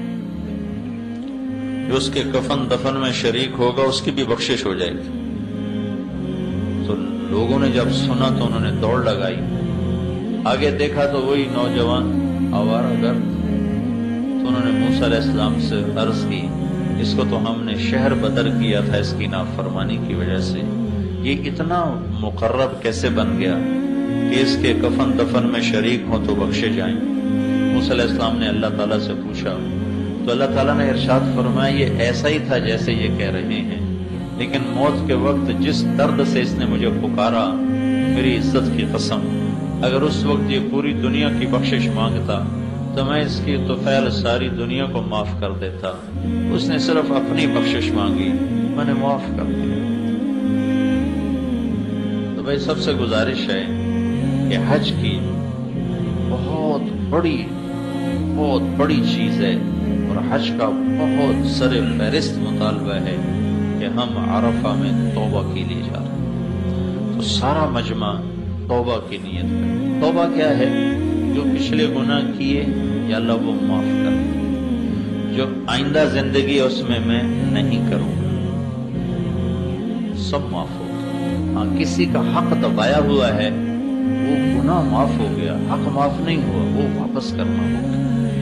جو اس کے کفن دفن میں شریک ہوگا اس کی بھی بخشش ہو جائے گی۔ تو لوگوں نے جب سنا تو انہوں نے دوڑ لگائی، آگے دیکھا تو وہی نوجوان آوارہ گرد۔ تو انہوں نے موسیٰ علیہ السلام سے عرض کی، اس کو تو ہم نے شہر بدر کیا تھا اس کی نافرمانی کی وجہ سے، یہ اتنا مقرب کیسے بن گیا کہ اس کے کفن دفن میں شریک ہوں تو بخشے جائیں۔ موسیٰ علیہ السلام نے اللہ تعالیٰ سے پوچھا تو اللہ تعالیٰ نے ارشاد فرمایا، یہ ایسا ہی تھا جیسے یہ کہہ رہے ہیں، لیکن موت کے وقت جس درد سے اس نے مجھے پکارا، میری عزت کی قسم اگر اس وقت یہ پوری دنیا کی بخشش مانگتا تو میں اس کی طفیل ساری دنیا کو معاف کر دیتا، اس نے صرف اپنی بخشش مانگی، میں نے معاف کر دیا۔ تو بھائی سب سے گزارش ہے کہ حج کی بہت بڑی چیز ہے اور حج کا بہت سر فہرست مطالبہ ہے کہ ہم عرفہ میں توبہ کے لیے جا رہے ہیں۔ تو سارا مجمع توبہ کی نیت کرے۔ توبہ کیا ہے؟ جو پچھلے گناہ کیے یا اللہ وہ معاف کر دے، جو آئندہ زندگی اس میں نہیں کروں گا، سب معاف ہوگا۔ ہاں کسی کا حق دبایا ہوا ہے، وہ گناہ معاف ہو گیا، حق معاف نہیں ہوا، وہ واپس کرنا ہوگا۔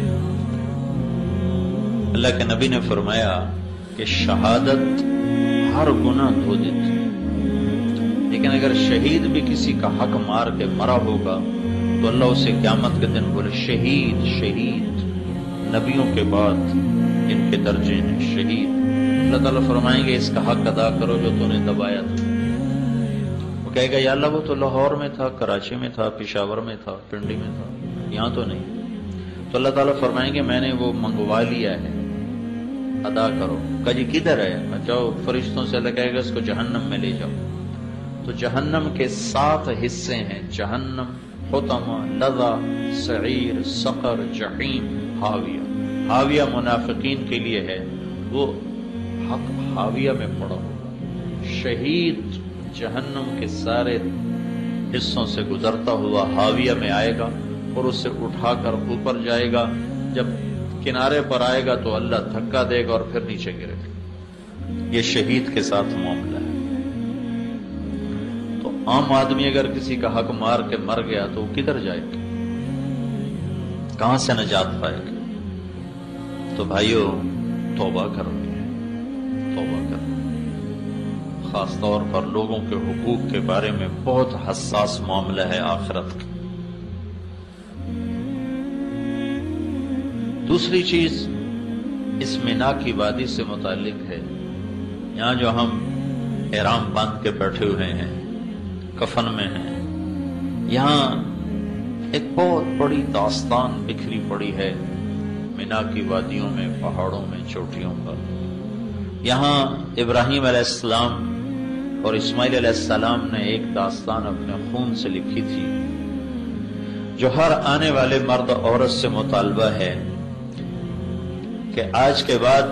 اللہ کے نبی نے فرمایا کہ شہادت ہر گناہ دھو دیتی، لیکن اگر شہید بھی کسی کا حق مار کے مرا ہوگا تو اللہ اسے قیامت کے دن بولے شہید نبیوں کے بعد ان کے درجے ہیں شہید۔ اللہ تعالیٰ فرمائیں گے اس کا حق ادا کرو جو تو نے دبایا تھا۔ وہ کہے گا یا اللہ وہ تو لاہور میں تھا، کراچی میں تھا، پشاور میں تھا، پنڈی میں تھا، یہاں تو نہیں۔ تو اللہ تعالیٰ فرمائیں گے میں نے وہ منگوا لیا ہے، ادا کرو۔ کہا جی کدھر ہے؟ جاؤ فرشتوں سے اللہ کہے گا اس کو جہنم میں لے جاؤ۔ تو جہنم کے 7 حصے ہیں، جہنم حطمہ، لظہ، سعیر، سقر، جحیم، حاویہ۔ حاویہ منافقین کے لیے ہے، وہ حق حاویہ میں پڑا ہوگا۔ شہید جہنم کے سارے حصوں سے گزرتا ہوا حاویہ میں آئے گا اور اسے اٹھا کر اوپر جائے گا۔ جب کنارے پر آئے گا تو اللہ دھکا دے گا اور پھر نیچے گرے گا۔ یہ شہید کے ساتھ معاملہ ہے۔ تو عام آدمی اگر کسی کا حق مار کے مر گیا تو وہ کدھر جائے گا؟ کہاں سے نجات پائے گا؟ تو بھائیو توبہ کرو، توبہ کرو۔ خاص طور پر لوگوں کے حقوق کے بارے میں بہت حساس معاملہ ہے آخرت کا۔ دوسری چیز اس مینا کی وادی سے متعلق ہے۔ یہاں جو ہم احرام باندھ کے بیٹھے ہوئے ہیں، کفن میں ہیں، یہاں ایک بہت بڑی داستان بکھری پڑی ہے مینا کی وادیوں میں، پہاڑوں میں، چوٹیوں پر۔ یہاں ابراہیم علیہ السلام اور اسماعیل علیہ السلام نے ایک داستان اپنے خون سے لکھی تھی، جو ہر آنے والے مرد عورت سے مطالبہ ہے کہ آج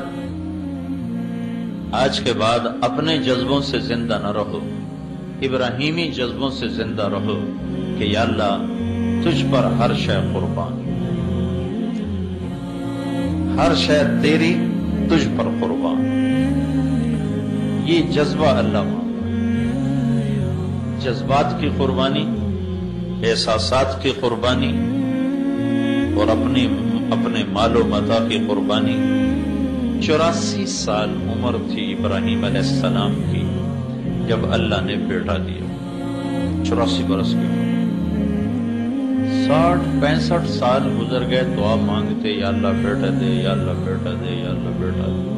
کے بعد اپنے جذبوں سے زندہ نہ رہو، ابراہیمی جذبوں سے زندہ رہو کہ یا اللہ تجھ پر ہر شے قربان، ہر شے تیری، تجھ پر قربان۔ یہ جذبہ اللہ مانگتا، جذبات کی قربانی، احساسات کی قربانی اور اپنے مال و متاع کی قربانی۔ 84 سال عمر تھی ابراہیم علیہ السلام کی جب اللہ نے بیٹا دیا، 84 برس کی عمر۔ 60-65 سال گزر گئے، دعا مانگتے، یا اللہ بیٹا دے، یا اللہ بیٹا دے، یا اللہ بیٹا دے۔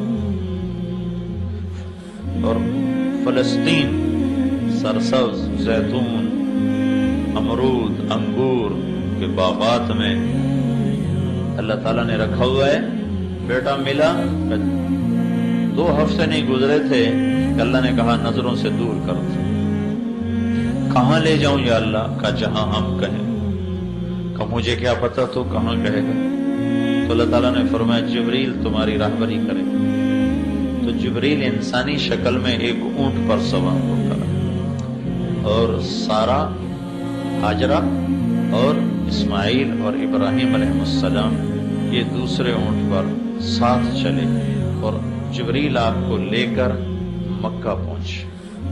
اور فلسطین سرسبز زیتون، امرود، انگور کے باغات میں اللہ تعالیٰ نے رکھا ہوا ہے، بیٹا ملا۔ 2 ہفتے نہیں گزرے تھے کہ اللہ نے کہا نظروں سے دور کر دو۔ کہاں لے جاؤں یا اللہ؟ کہا جہاں ہم کہیں۔ کہ مجھے کیا پتا تو کہاں کہے گا؟ تو اللہ تعالیٰ نے فرمایا جبریل تمہاری راہبری کرے۔ تو جبریل انسانی شکل میں ایک اونٹ پر سوار ہوتا اور سارا، ہاجرہ اور اسماعیل اور ابراہیم علیہ السلام یہ دوسرے اونٹ پر ساتھ چلے اور جبریل آپ کو لے کر مکہ پہنچے۔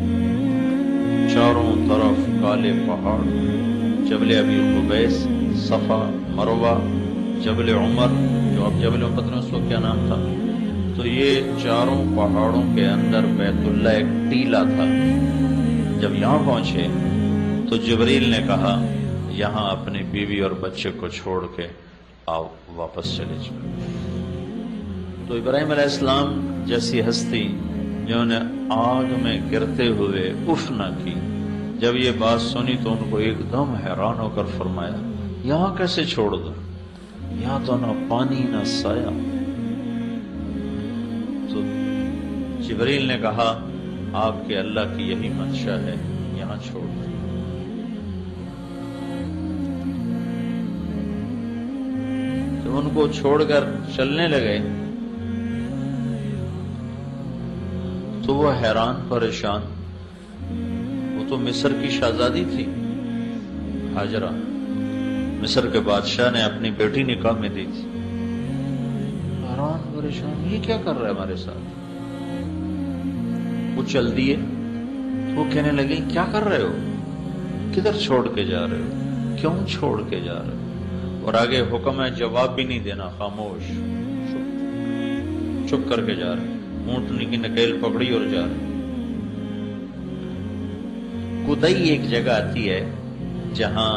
چاروں طرف کالے پہاڑ، جبل ابی قبیس، صفا، مروہ، جبل عمر، جو اب جبل عمر پتہ نہیں اس کو کیا نام تھا۔ تو یہ چاروں پہاڑوں کے اندر بیت اللہ ایک ٹیلا تھا۔ جب یہاں پہنچے تو جبریل نے کہا یہاں اپنی بیوی اور بچے کو چھوڑ کے آؤ، واپس چلے جاؤ۔ تو ابراہیم علیہ السلام جیسی ہستی جنہوں نے آگ میں گرتے ہوئے اف نہ کی، جب یہ بات سنی تو ان کو ایک دم حیران ہو کر فرمایا یہاں کیسے چھوڑ دو؟ یہاں تو نہ پانی نہ سایہ۔ تو جبریل نے کہا آپ کے اللہ کی یہی منشا ہے، یہاں چھوڑ دو۔ جب ان کو چھوڑ کر چلنے لگے تو وہ حیران پریشان، وہ تو مصر کی شہزادی تھی ہاجرہ، مصر کے بادشاہ نے اپنی بیٹی نکاح میں دی تھی۔ حیران پریشان یہ کیا کر رہا ہے ہمارے ساتھ؟ وہ چل دیے تو وہ کہنے لگے کیا کر رہے ہو؟ کدھر چھوڑ کے جا رہے ہو؟ کیوں چھوڑ کے جا رہے ہو؟ اور آگے حکم ہے جواب بھی نہیں دینا، خاموش، چپ کر کے جا رہے ہیں۔ اونٹنی کی نکیل پکڑی اور جا رہے۔ کدئی ایک جگہ آتی ہے جہاں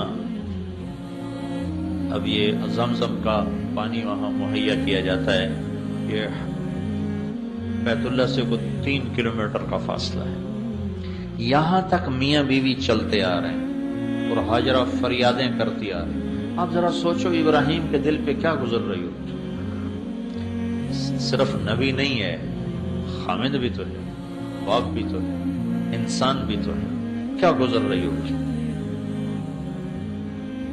اب یہ زمزم کا پانی وہاں مہیا کیا جاتا ہے۔ یہ بیت اللہ سے کوئی 3 کلومیٹر کا فاصلہ ہے۔ یہاں تک میاں بیوی چلتے آ رہے ہیں اور ہاجرہ فریادیں کرتی آ رہی ہیں۔ آپ ذرا سوچو ابراہیم کے دل پہ کیا گزر رہی ہو؟ صرف نبی نہیں ہے، خامد بھی تو ہے، باپ بھی تو ہے، انسان بھی تو ہے، کیا گزر رہی ہوگی؟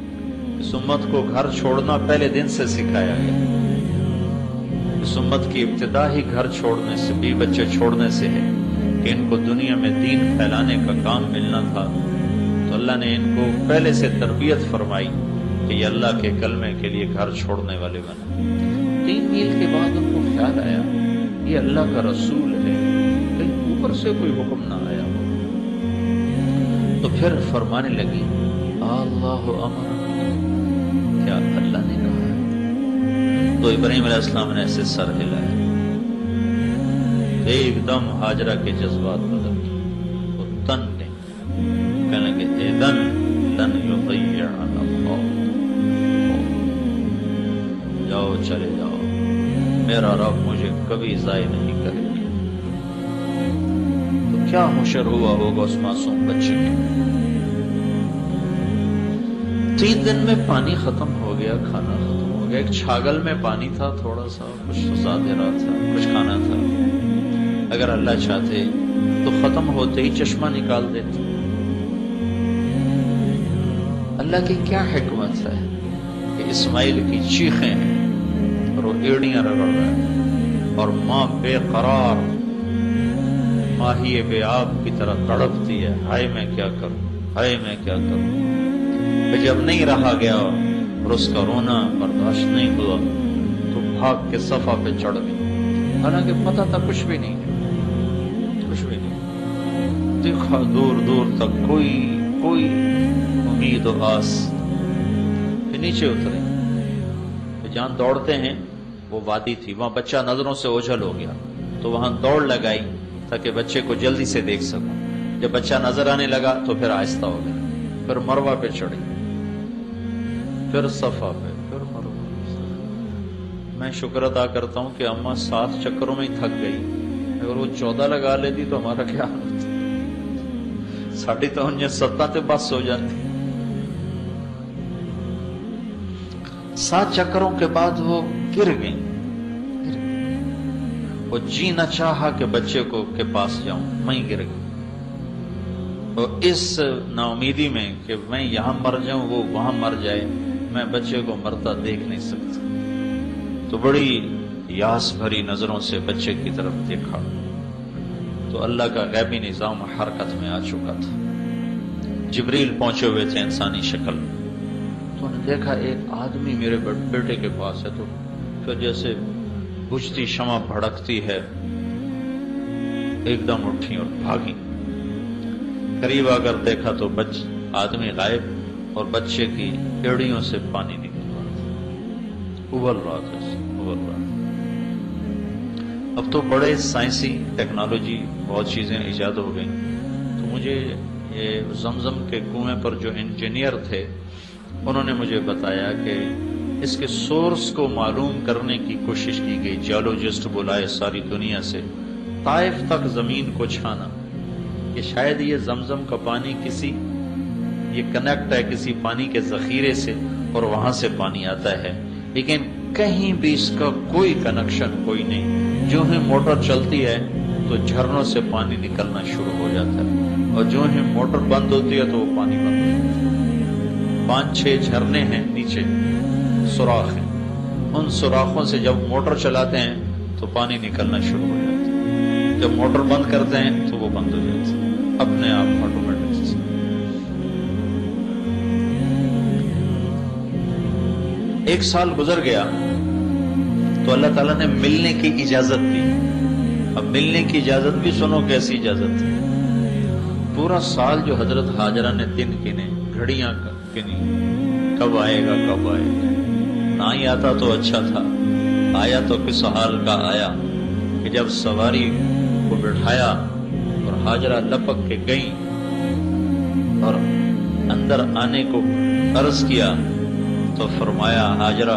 اس امت کو گھر چھوڑنا پہلے دن سے سکھایا گیا۔ اس امت کی ابتدا ہی گھر چھوڑنے سے، بیوی بچے چھوڑنے سے ہے کہ ان کو دنیا میں دین پھیلانے کا کام ملنا تھا۔ تو اللہ نے ان کو پہلے سے تربیت فرمائی کہ یہ اللہ کے کلمے کے لیے گھر چھوڑنے والے بنے۔ 3 میل کے بعد ان کو خیال آیا یہ اللہ کا رسول ہے، کہیں اوپر سے کوئی حکم نہ آیا ہو۔ تو پھر فرمانے لگی اللہ امر، کیا اللہ نے کہا ہے؟ تو ابراہیم علیہ السلام نے ایسے سر ہلایا، ایک دم ہاجرہ کے جذبات بدل گئے، وہ تن نے کہنے لگے اذن لن یضیعنا اللہ، جاؤ چلے جاؤ، میرا رب مجھے کبھی ضائع نہیں کرے گا۔ تو کیا حشر ہوا ہوگا اس معصوم بچے کے۔ 3 دن میں پانی ختم ہو گیا، کھانا ختم ہو گیا۔ ایک چھاگل میں پانی تھا، تھوڑا سا کچھ زیادہ رہا تھا، کچھ کھانا تھا۔ اگر اللہ چاہتے تو ختم ہوتے ہی چشمہ نکال دیتے۔ اللہ کی کیا حکمت ہے کہ اسماعیل کی چیخیں ہیں اور وہ ایڑیاں رگڑ رہا ہے، اور ماں بے قرار ماہی بے آب کی طرح تڑپتی ہے، ہائے میں کیا کروں، ہائے میں کیا کروں۔ جب نہیں رہا گیا اور اس کا رونا برداشت نہیں ہوا تو بھاگ کے صفا پہ چڑھ گئی، حالانکہ پتہ تھا کچھ بھی نہیں، کچھ بھی نہیں دیکھا، دور دور تک کوئی امید و آس۔ پھر نیچے اترے، جہاں دوڑتے ہیں وہ وادی تھی، وہاں بچہ نظروں سے اوجھل ہو گیا تو وہاں دوڑ لگائی تاکہ بچے کو جلدی سے دیکھ سکوں۔ جب بچہ نظر آنے لگا تو پھر آہستہ ہو گیا، پھر مروہ پہ چڑھی، پھر صفا پہ، پھر مروہ پہ۔ میں شکر ادا کرتا ہوں کہ اماں 7 چکروں میں ہی تھک گئی، اگر وہ 14 لگا لیتی تو ہمارا کیا حال ہوتا؟ ساڑھی تو انہیں 7 تے بس ہو جاتی۔ 7 چکروں کے بعد وہ گر گئی، وہ جی نہ چاہا کہ بچے کو کے پاس جاؤں، میں ہی گر گئی۔ اور اس نا امیدی میں کہ میں یہاں مر جاؤں وہ وہاں مر جائے، میں بچے کو مرتا دیکھ نہیں سکتا، تو بڑی یاس بھری نظروں سے بچے کی طرف دیکھا تو اللہ کا غیبی نظام حرکت میں آ چکا تھا۔ جبریل پہنچے ہوئے تھے انسانی شکل، تو انہوں نے دیکھا ایک آدمی میرے بیٹے کے پاس ہے، تو پھر جیسے بجھتی شمع بھڑکتی ہے ایک دم اٹھی اور بھاگی۔ قریب آ کر دیکھا تو آدمی غائب اور بچے کی ایڑیوں سے پانی نکل رہا تھا، ابل رہا تھا، ابل رہا تھا۔ اب تو بڑے سائنسی ٹیکنالوجی بہت چیزیں ایجاد ہو گئیں، تو مجھے یہ زمزم کے کنویں پر جو انجینئر تھے انہوں نے مجھے بتایا کہ اس کے سورس کو معلوم کرنے کی کوشش کی گئی، جیولوجسٹ بلائے ساری دنیا سے، طائف تک زمین کو چھانا کہ شاید یہ زمزم کا پانی یہ کنیکٹ ہے کسی پانی کے ذخیرے سے اور وہاں سے پانی آتا ہے، لیکن کہیں بھی اس کا کوئی کنیکشن کوئی نہیں۔ جو ہی موٹر چلتی ہے تو جھرنوں سے پانی نکلنا شروع ہو جاتا ہے، اور جو ہی موٹر بند ہوتی ہے تو وہ پانی بند ہو جاتا ہے۔ 5-6 جھرنے ہیں نیچے، سوراخ ہیں، ان سوراخوں سے جب موٹر چلاتے ہیں تو پانی نکلنا شروع ہو جاتا ہے، جب موٹر بند کرتے ہیں تو وہ بند ہو جاتا ہے اپنے آپ آٹومیٹک۔ 1 سال گزر گیا تو اللہ تعالیٰ نے ملنے کی اجازت دی۔ اب ملنے کی اجازت بھی سنو کیسی اجازت ہے۔ پورا سال جو حضرت ہاجرہ نے دن گنے، گھڑیاں گنی، کب آئے گا کب آئے گا، نہ ہی آتا تو اچھا تھا، آیا تو کس حال کا آیا کہ جب سواری کو بٹھایا اور ہاجرہ لپک کے گئیں اور اندر آنے کو عرض کیا تو فرمایا ہاجرہ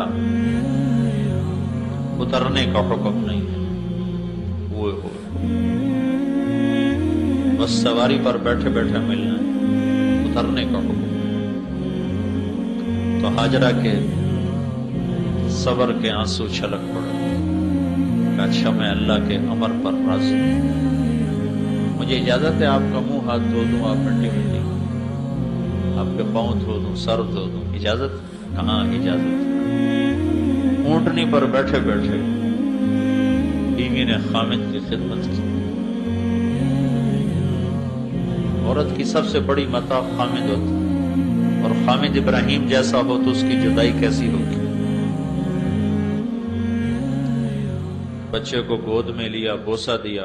اترنے کا حکم نہیں ہے، وہ بس سواری پر بیٹھے بیٹھے ملنا ہے، اترنے کا حکم۔ تو ہاجرہ کے صبر کے آنسو چھلک پڑے کہ اچھا میں اللہ کے امر پر راضی ہوں، مجھے اجازت ہے آپ کا منہ ہاتھ دھو دوں، آپ مٹی مٹی، آپ کے پاؤں دھو دوں، سر دھو دوں، اجازت؟ کہاں اجازت؟ اونٹنی پر بیٹھے بیٹھے بیوی نے خامد کی خدمت کی. عورت کی سب سے بڑی متاع خامد ہوتا ہے، اور خامد ابراہیم جیسا ہو تو اس کی جدائی کیسی ہوگی. بچے کو گود میں لیا، بوسہ دیا،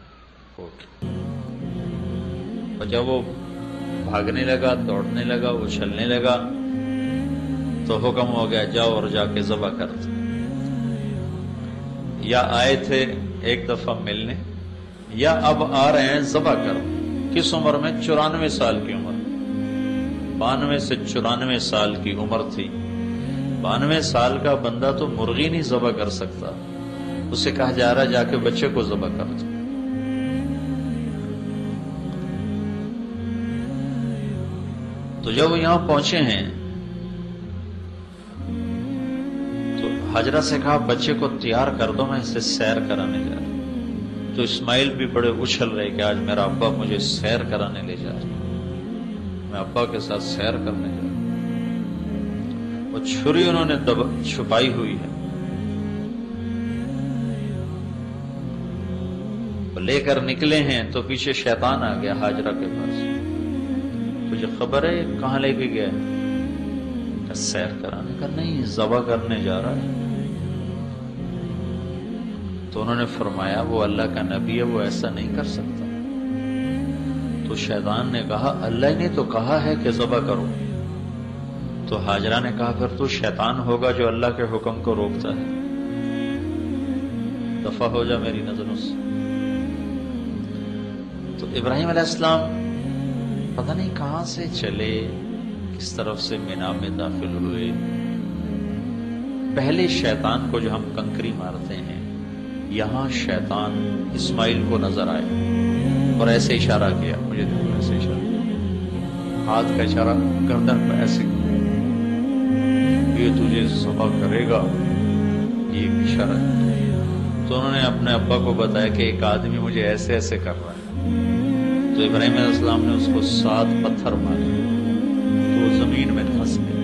جب وہ بھاگنے لگا، دوڑنے لگا، اچھلنے لگا تو حکم ہو گیا جاؤ اور جا کے ذبح کر دو. یا آئے تھے ایک دفعہ ملنے، یا اب آ رہے ہیں ذبح کر. کس عمر میں؟ 94 سال کی عمر. 92 سے 94 سال کی عمر تھی. 92 سال کا بندہ تو مرغی نہیں ذبح کر سکتا، اسے کہا جا رہا جا کے بچے کو ذبح کر دو. تو جب وہ یہاں پہنچے ہیں تو حجرہ سے کہا بچے کو تیار کر دو، میں اسے سیر کرانے جا رہا. تو اسماعیل بھی بڑے اچھل رہے کہ آج میرا ابا مجھے سیر کرانے لے جا رہا، میں ابا کے ساتھ سیر کرنے جا رہا. وہ چھری انہوں نے چھپائی ہوئی ہے، لے کر نکلے ہیں تو پیچھے شیطان آ گیا حاجرہ کے پاس. تجھے خبر ہے کہاں لے کے گیا؟ سیر کرانے کا. نہیں، ذبح کرنے جا رہا ہے. تو انہوں نے فرمایا وہ اللہ کا نبی ہے، وہ ایسا نہیں کر سکتا. تو شیطان نے کہا اللہ نے تو کہا ہے کہ ذبح کرو. تو حاجرہ نے کہا پھر تو شیطان ہوگا جو اللہ کے حکم کو روکتا ہے، دفع ہو جا میری نظروں سے. تو ابراہیم علیہ السلام پتہ نہیں کہاں سے چلے، کس طرف سے مینا میں داخل ہوئے. پہلے شیطان کو جو ہم کنکری مارتے ہیں، یہاں شیطان اسماعیل کو نظر آئے اور ایسے اشارہ کیا، مجھے دیکھو ایسے اشارہ کیا، ہاتھ کا اشارہ گردن پہ ایسے کیا، یہ تجھے ذبح کرے گا، یہ ایک اشارہ. تو انہوں نے اپنے ابا کو بتایا کہ ایک آدمی مجھے ایسے ایسے کر رہا ہے. تو ابراہیم علیہ السلام نے اس کو 7 پتھر مارے تو وہ زمین میں پھنس گئے.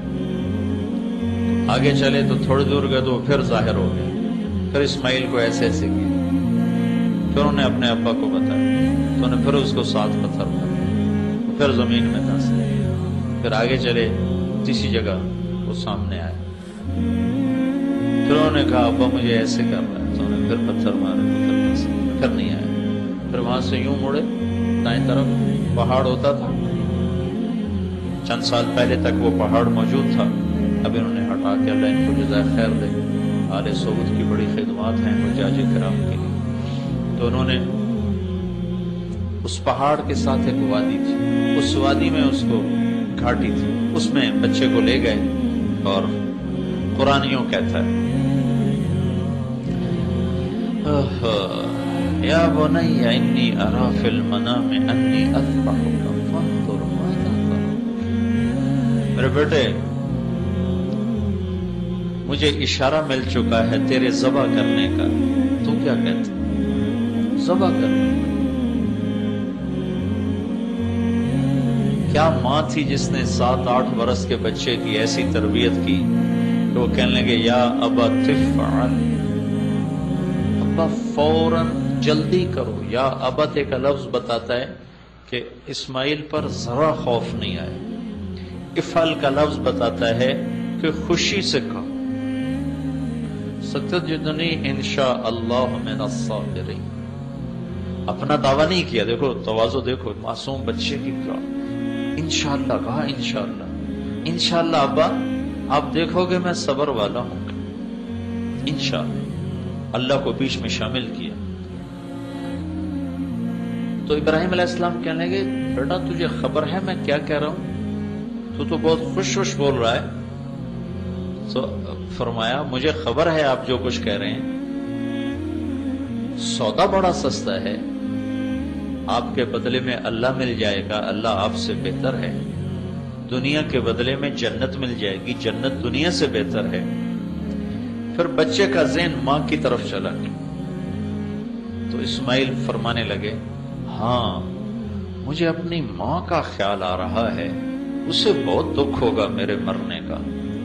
آگے چلے تو تھوڑی دور گئے تو وہ پھر ظاہر ہو گئے. پھر اسماعیل کو ایسے ایسے کیا. پھر انہوں نے اپنے ابا کو بتایا تو انہوں نے پھر اس کو 7 پتھر مارے، پھر زمین میں پھنس گئے. پھر آگے چلے، تیسری جگہ وہ سامنے آئے. پھر انہوں نے کہا ابا مجھے ایسے کر رہا ہے. تو انہوں نے پھر پتھر مارے، پھر نہیں آئے. پھر وہاں سے یوں مڑے، دائیں طرف پہاڑ ہوتا تھا، چند سال پہلے تک وہ پہاڑ موجود تھا، اب انہوں نے ہٹا کے، اللہ ان کو جزائے خیر دے، آل سعود کی بڑی خدمات ہیں حجاج کرام کے لیے. تو انہوں نے اس پہاڑ کے ساتھ ایک وادی تھی، اس وادی میں اس کو گھاٹی تھی، اس میں بچے کو لے گئے. اور قرآن یوں کہتا ہے یا بنی انی ارا فی المنام انی اذبحک فانظر ماذا ترى. میرے بیٹے مجھے اشارہ مل چکا ہے تیرے ذبح کرنے کا، تو کیا کہتا؟ ذبح کرنے. کیا ماں تھی جس نے 7-8 برس کے بچے کی ایسی تربیت کی کہ وہ کہنے لگے یا ابا تفعل، ابا فوراً جلدی کرو. یا ابت ایک لفظ بتاتا ہے کہ اسماعیل پر ذرا خوف نہیں آیا. افعل کا لفظ بتاتا ہے کہ خوشی سے کہو ستجدنی انشاءاللہ من الصابرین. اپنا دعویٰ نہیں کیا، دیکھو تواضع دیکھو معصوم بچے کی کیا. انشاءاللہ کہا، انشاءاللہ. انشاءاللہ ابا آپ دیکھو گے میں صبر والا ہوں. انشاءاللہ اللہ کو بیچ میں شامل کیا. تو ابراہیم علیہ السلام کہنے لگے بیٹا تجھے خبر ہے میں کیا کہہ رہا ہوں؟ تو بہت خوش بول رہا ہے. تو فرمایا مجھے خبر ہے آپ جو کچھ کہہ رہے ہیں، سودا بڑا سستا ہے، آپ کے بدلے میں اللہ مل جائے گا، اللہ آپ سے بہتر ہے. دنیا کے بدلے میں جنت مل جائے گی، جنت دنیا سے بہتر ہے. پھر بچے کا ذہن ماں کی طرف چلا گیا. تو اسماعیل فرمانے لگے ہاں مجھے اپنی ماں کا خیال آ رہا ہے، اسے بہت دکھ ہوگا میرے مرنے کا.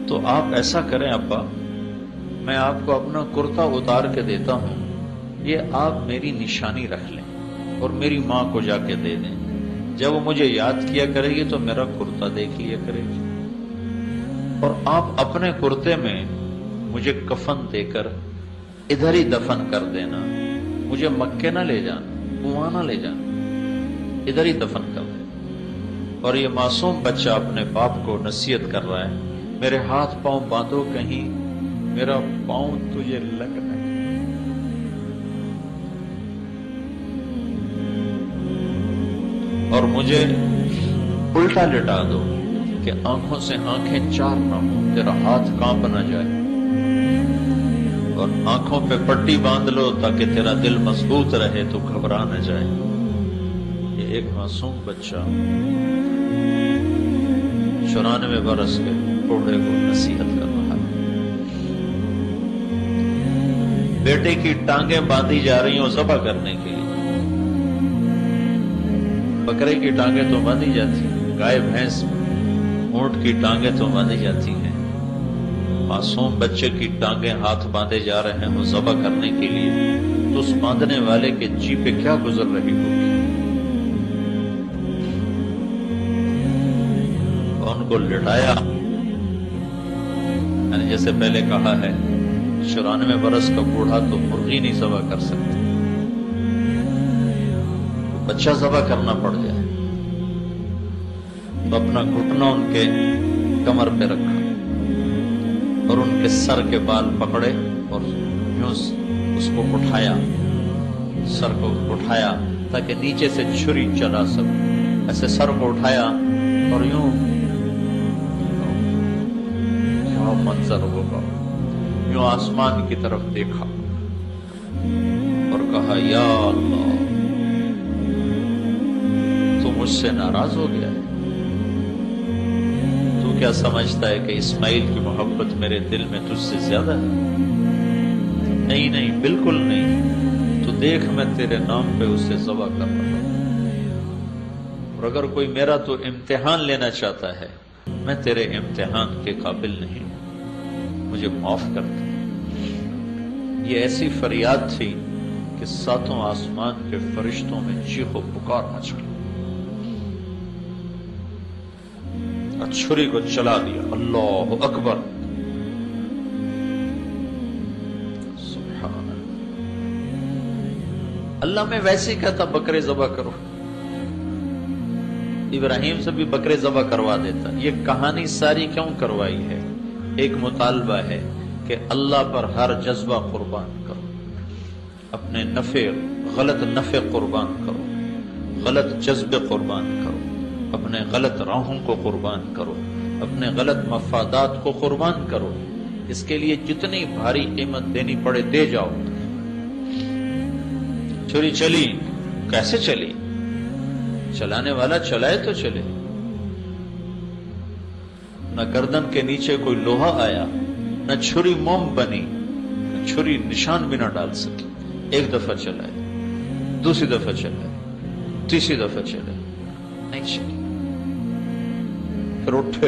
تو آپ ایسا کریں ابا، میں آپ کو اپنا کرتا اتار کے دیتا ہوں، یہ آپ میری نشانی رکھ لیں اور میری ماں کو جا کے دے دیں، جب وہ مجھے یاد کیا کرے گی تو میرا کرتا دیکھ لیا کرے گی، اور آپ اپنے کرتے میں مجھے کفن دے کر ادھر ہی دفن کر دینا، مجھے مکے نہ لے جانا، وہاں نہ لے جانا، ادھر ہی دفن کر دینا۔ اور یہ معصوم بچہ اپنے باپ کو نصیحت کر رہا ہے، میرے ہاتھ پاؤں باندھو، کہیں میرا پاؤں تجھے لگ نہ جائے۔ اور مجھے الٹا لٹا دو کہ آنکھوں سے آنکھیں چار نہ ہوں، تیرا ہاتھ کانپ نہ جائے، اور آنکھوں پہ پٹی باندھ لو تاکہ تیرا دل مضبوط رہے تو گھبرا نہ جائے۔ یہ ایک معصوم بچہ 94 برس کے بوڑھے کو نصیحت کر رہا ہے۔ بیٹے کی ٹانگیں باندھی جا رہی ہوں ذبح کرنے کے لیے، بکرے کی ٹانگیں تو باندھی جاتی ہیں، گائے بھینس اونٹ کی ٹانگیں تو باندھی جاتی ہیں، معصوم بچے کی ٹانگیں ہاتھ باندھے جا رہے ہیں وہ ذبح کرنے کے لیے، تو اس باندھنے والے کے جی پہ کیا گزر رہی ہوگی؟ ان کو لٹایا، یعنی جیسے پہلے کہا ہے 94 برس کا بوڑھا تو مرغی نہیں ذبح کر سکتا، بچہ ذبح کرنا پڑ جائے، تو اپنا گھٹنا ان کے کمر پہ رکھا اور ان کے سر کے بال پکڑے اور یوں اس کو اٹھایا، سر کو اٹھایا تاکہ نیچے سے چھری چلا سکے، ایسے سر کو اٹھایا اور یوں، کیا منظر ہوگا، یوں آسمان کی طرف دیکھا اور کہا یا اللہ تو مجھ سے ناراض ہو گیا ہے، تو کیا سمجھتا ہے کہ اسماعیل کی محبت میرے دل میں تجھ سے زیادہ ہے؟ نہیں نہیں، بالکل نہیں، تو دیکھ میں تیرے نام پہ اسے ذبح کر رہا ہوں، اور اگر کوئی میرا تو امتحان لینا چاہتا ہے، میں تیرے امتحان کے قابل نہیں ہوں، مجھے معاف کر دے۔ یہ ایسی فریاد تھی کہ ساتوں آسمان کے فرشتوں میں چیخ و پکار مچ گئی، چھری کو چلا دیا، اللہ اکبر، سبحان اللہ۔ میں ویسے ہی کہتا بکرے ذبح کرو، ابراہیم سے بھی بکرے ذبح کروا دیتا، یہ کہانی ساری کیوں کروائی ہے؟ ایک مطالبہ ہے کہ اللہ پر ہر جذبہ قربان کرو، اپنے غلط نفع قربان کرو، غلط جذبے قربان کرو، اپنے غلط راہوں کو قربان کرو، اپنے غلط مفادات کو قربان کرو، اس کے لیے جتنی بھاری قیمت دینی پڑے دے جاؤ۔ چھری چلی، کیسے چلی؟ چلانے والا چلائے تو چلے، نہ گردن کے نیچے کوئی لوہا آیا، نہ چھری موم بنی، نہ چھری نشان بھی نہ ڈال سکی۔ ایک دفعہ چلائے، دوسری دفعہ چلائے، تیسری دفعہ چلائے، نہیں چلی، پھر اٹھے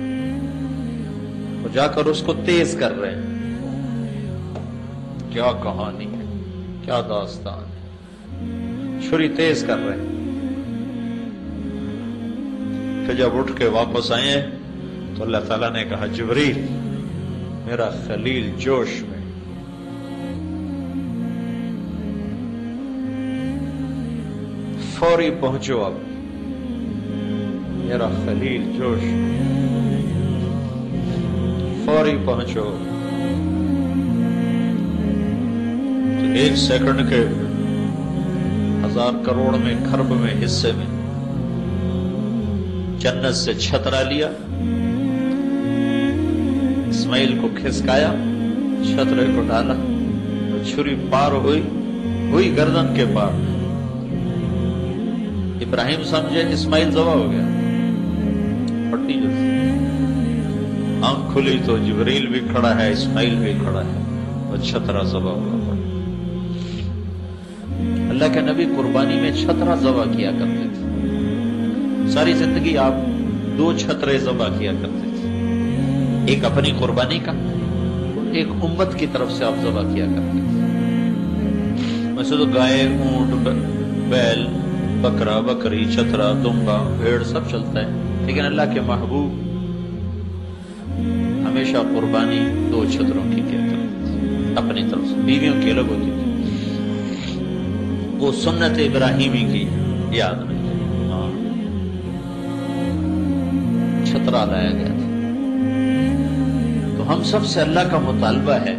اور جا کر اس کو تیز کر رہے ہیں۔ کیا کہانی ہے، کیا داستان ہے، چھری تیز کر رہے ہیں۔ پھر جب اٹھ کے واپس آئے تو اللہ تعالیٰ نے کہا جبریل میرا خلیل جوش میں، فوری پہنچو، اب میرا خلیل جوش میں، فوری پہنچو۔ تو 1 سیکنڈ کے 1000 کروڑ میں کھرب میں حصے میں جنت سے چھترا لیا، اسماعیل کو کھسکایا، چھترے کو ڈالا، چھری پار ہوئی گردن کے پار۔ ابراہیم سمجھے اسماعیل ذبح ہو گیا، پٹی جو آنکھ کھلی تو جبریل بھی کھڑا ہے، اسماعیل بھی کھڑا ہے، اور چھترا ذبح ہوا۔ اللہ کے نبی قربانی میں چھترا ذبح کیا کرتے تھے، ساری زندگی آپ 2 چھترے ذبح کیا کرتے تھے، ایک اپنی قربانی کا، ایک امت کی طرف سے آپ ذبح کیا کرتے تھے۔ ویسے تو گائے، اونٹ، بیل، بکرا، بکری، چترا، دمبا، بھیڑ سب چلتا ہے، لیکن اللہ کے محبوب ہمیشہ قربانی 2 چتروں کی کیا کرتے تھے، اپنی طرف سے، بیویوں کی الگ ہوتی تھی، وہ سنت ابراہیمی کی یاد میں چھترا لایا گیا تھا۔ تو ہم سب سے اللہ کا مطالبہ ہے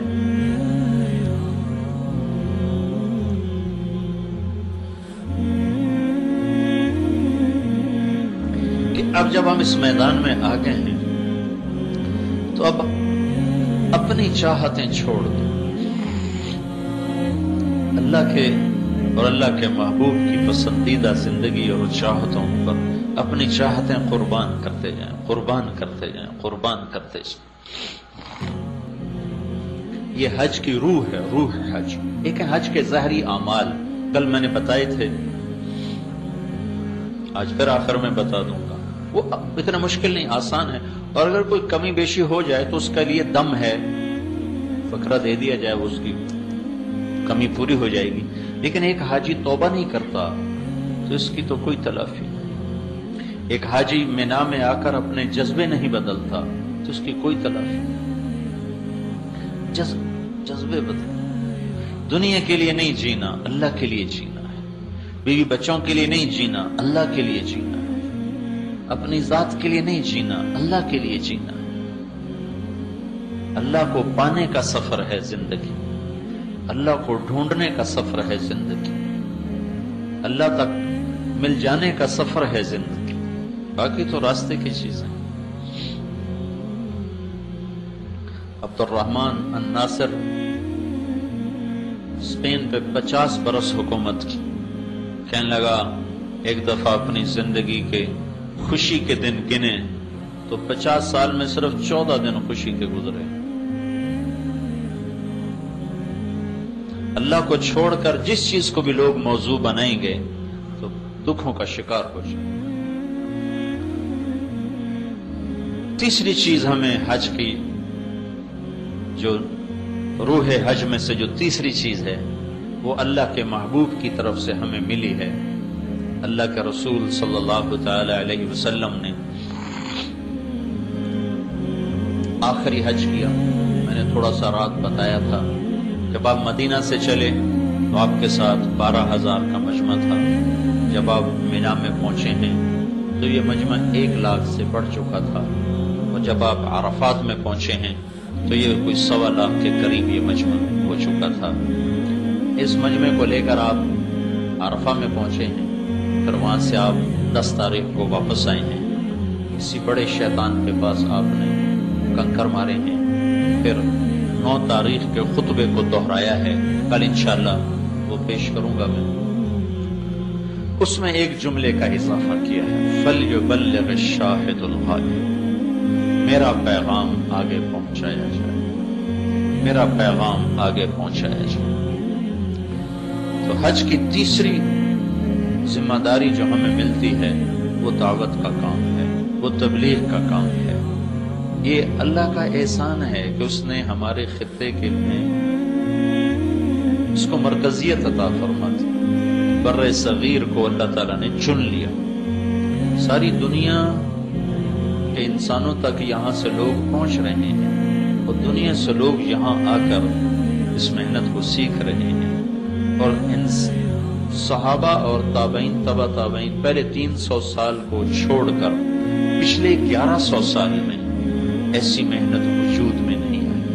کہ اب جب ہم اس میدان میں آ گئے ہیں تو اب اپنی چاہتیں چھوڑ دیں، اللہ کے اور اللہ کے محبوب کی پسندیدہ زندگی اور چاہتوں پر اپنی چاہتیں قربان کرتے جائیں، قربان کرتے جائیں، قربان کرتے جائیں۔ یہ حج کی روح ہے، روح حج۔ ایک ہے حج کے ظاہری اعمال، کل میں نے بتائے تھے، آج پھر آخر میں بتا دوں گا، وہ اتنا مشکل نہیں، آسان ہے، اور اگر کوئی کمی بیشی ہو جائے تو اس کے لیے دم ہے، فقرہ دے دیا جائے، وہ اس کی کمی پوری ہو جائے گی۔ لیکن ایک حاجی توبہ نہیں کرتا تو اس کی تو کوئی تلافی نہیں۔ ایک حاجی مینا میں آ کر اپنے جذبے نہیں بدلتا تو اس کی کوئی تلافی نہیں۔ جذبے بدل، دنیا کے لیے نہیں جینا، اللہ کے لیے جینا ہے، بیوی بچوں کے لیے نہیں جینا، اللہ کے لیے جینا ہے، اپنی ذات کے لیے نہیں جینا، اللہ کے لیے جینا ہے۔ اللہ کو پانے کا سفر ہے زندگی، اللہ کو ڈھونڈنے کا سفر ہے زندگی، اللہ تک مل جانے کا سفر ہے زندگی، باقی تو راستے کی چیزیں۔ عبد الرحمن الناصر اسپین پہ 50 برس حکومت کی، کہنے لگا ایک دفعہ اپنی زندگی کے خوشی کے دن گنے تو 50 سال میں صرف 14 دن خوشی کے گزرے۔ اللہ کو چھوڑ کر جس چیز کو بھی لوگ موضوع بنائیں گے تو دکھوں کا شکار ہو جائے۔ تیسری چیز ہمیں حج کی، جو روح حج میں سے جو تیسری چیز ہے، وہ اللہ کے محبوب کی طرف سے ہمیں ملی ہے۔ اللہ کے رسول صلی اللہ تعالی علیہ وسلم نے آخری حج کیا، میں نے تھوڑا سا رات بتایا تھا، جب آپ مدینہ سے چلے تو آپ کے ساتھ 12,000 کا مجمع تھا، جب آپ مینا میں پہنچے ہیں تو یہ مجمع 1 لاکھ سے بڑھ چکا تھا، اور جب آپ عرفات میں پہنچے ہیں تو یہ کوئی 1.25 لاکھ کے قریب یہ مجمع ہو چکا تھا۔ اس مجمع کو لے کر آپ عرفہ میں پہنچے ہیں، پھر وہاں سے آپ 10 تاریخ کو واپس آئے ہیں، کسی بڑے شیطان کے پاس آپ نے کنکر مارے ہیں، پھر 9 تاریخ کے خطبے کو دہرایا ہے، کل انشاءاللہ وہ پیش کروں گا میں، اس میں ایک جملے کا اضافہ کیا ہے، فَلْيُبَلِّغِ الشَّاهِدُ الْغَائِبُ، میرا پیغام آگے پہنچایا جائے، میرا پیغام آگے پہنچایا جائے۔ تو حج کی تیسری ذمہ داری جو ہمیں ملتی ہے وہ دعوت کا کام ہے، وہ تبلیغ کا کام ہے۔ یہ اللہ کا احسان ہے کہ اس نے ہمارے خطے کے میں اس کو مرکزیت عطا فرما دی، بر صغیر کو اللہ تعالیٰ نے چن لیا، ساری دنیا کے انسانوں تک یہاں سے لوگ پہنچ رہے ہیں، اور دنیا سے لوگ یہاں آ کر اس محنت کو سیکھ رہے ہیں، اور ان صحابہ اور تابعین تبع تابعین پہلے 300 سال کو چھوڑ کر پچھلے 1100 سال میں ایسی محنت وجود میں نہیں آئی،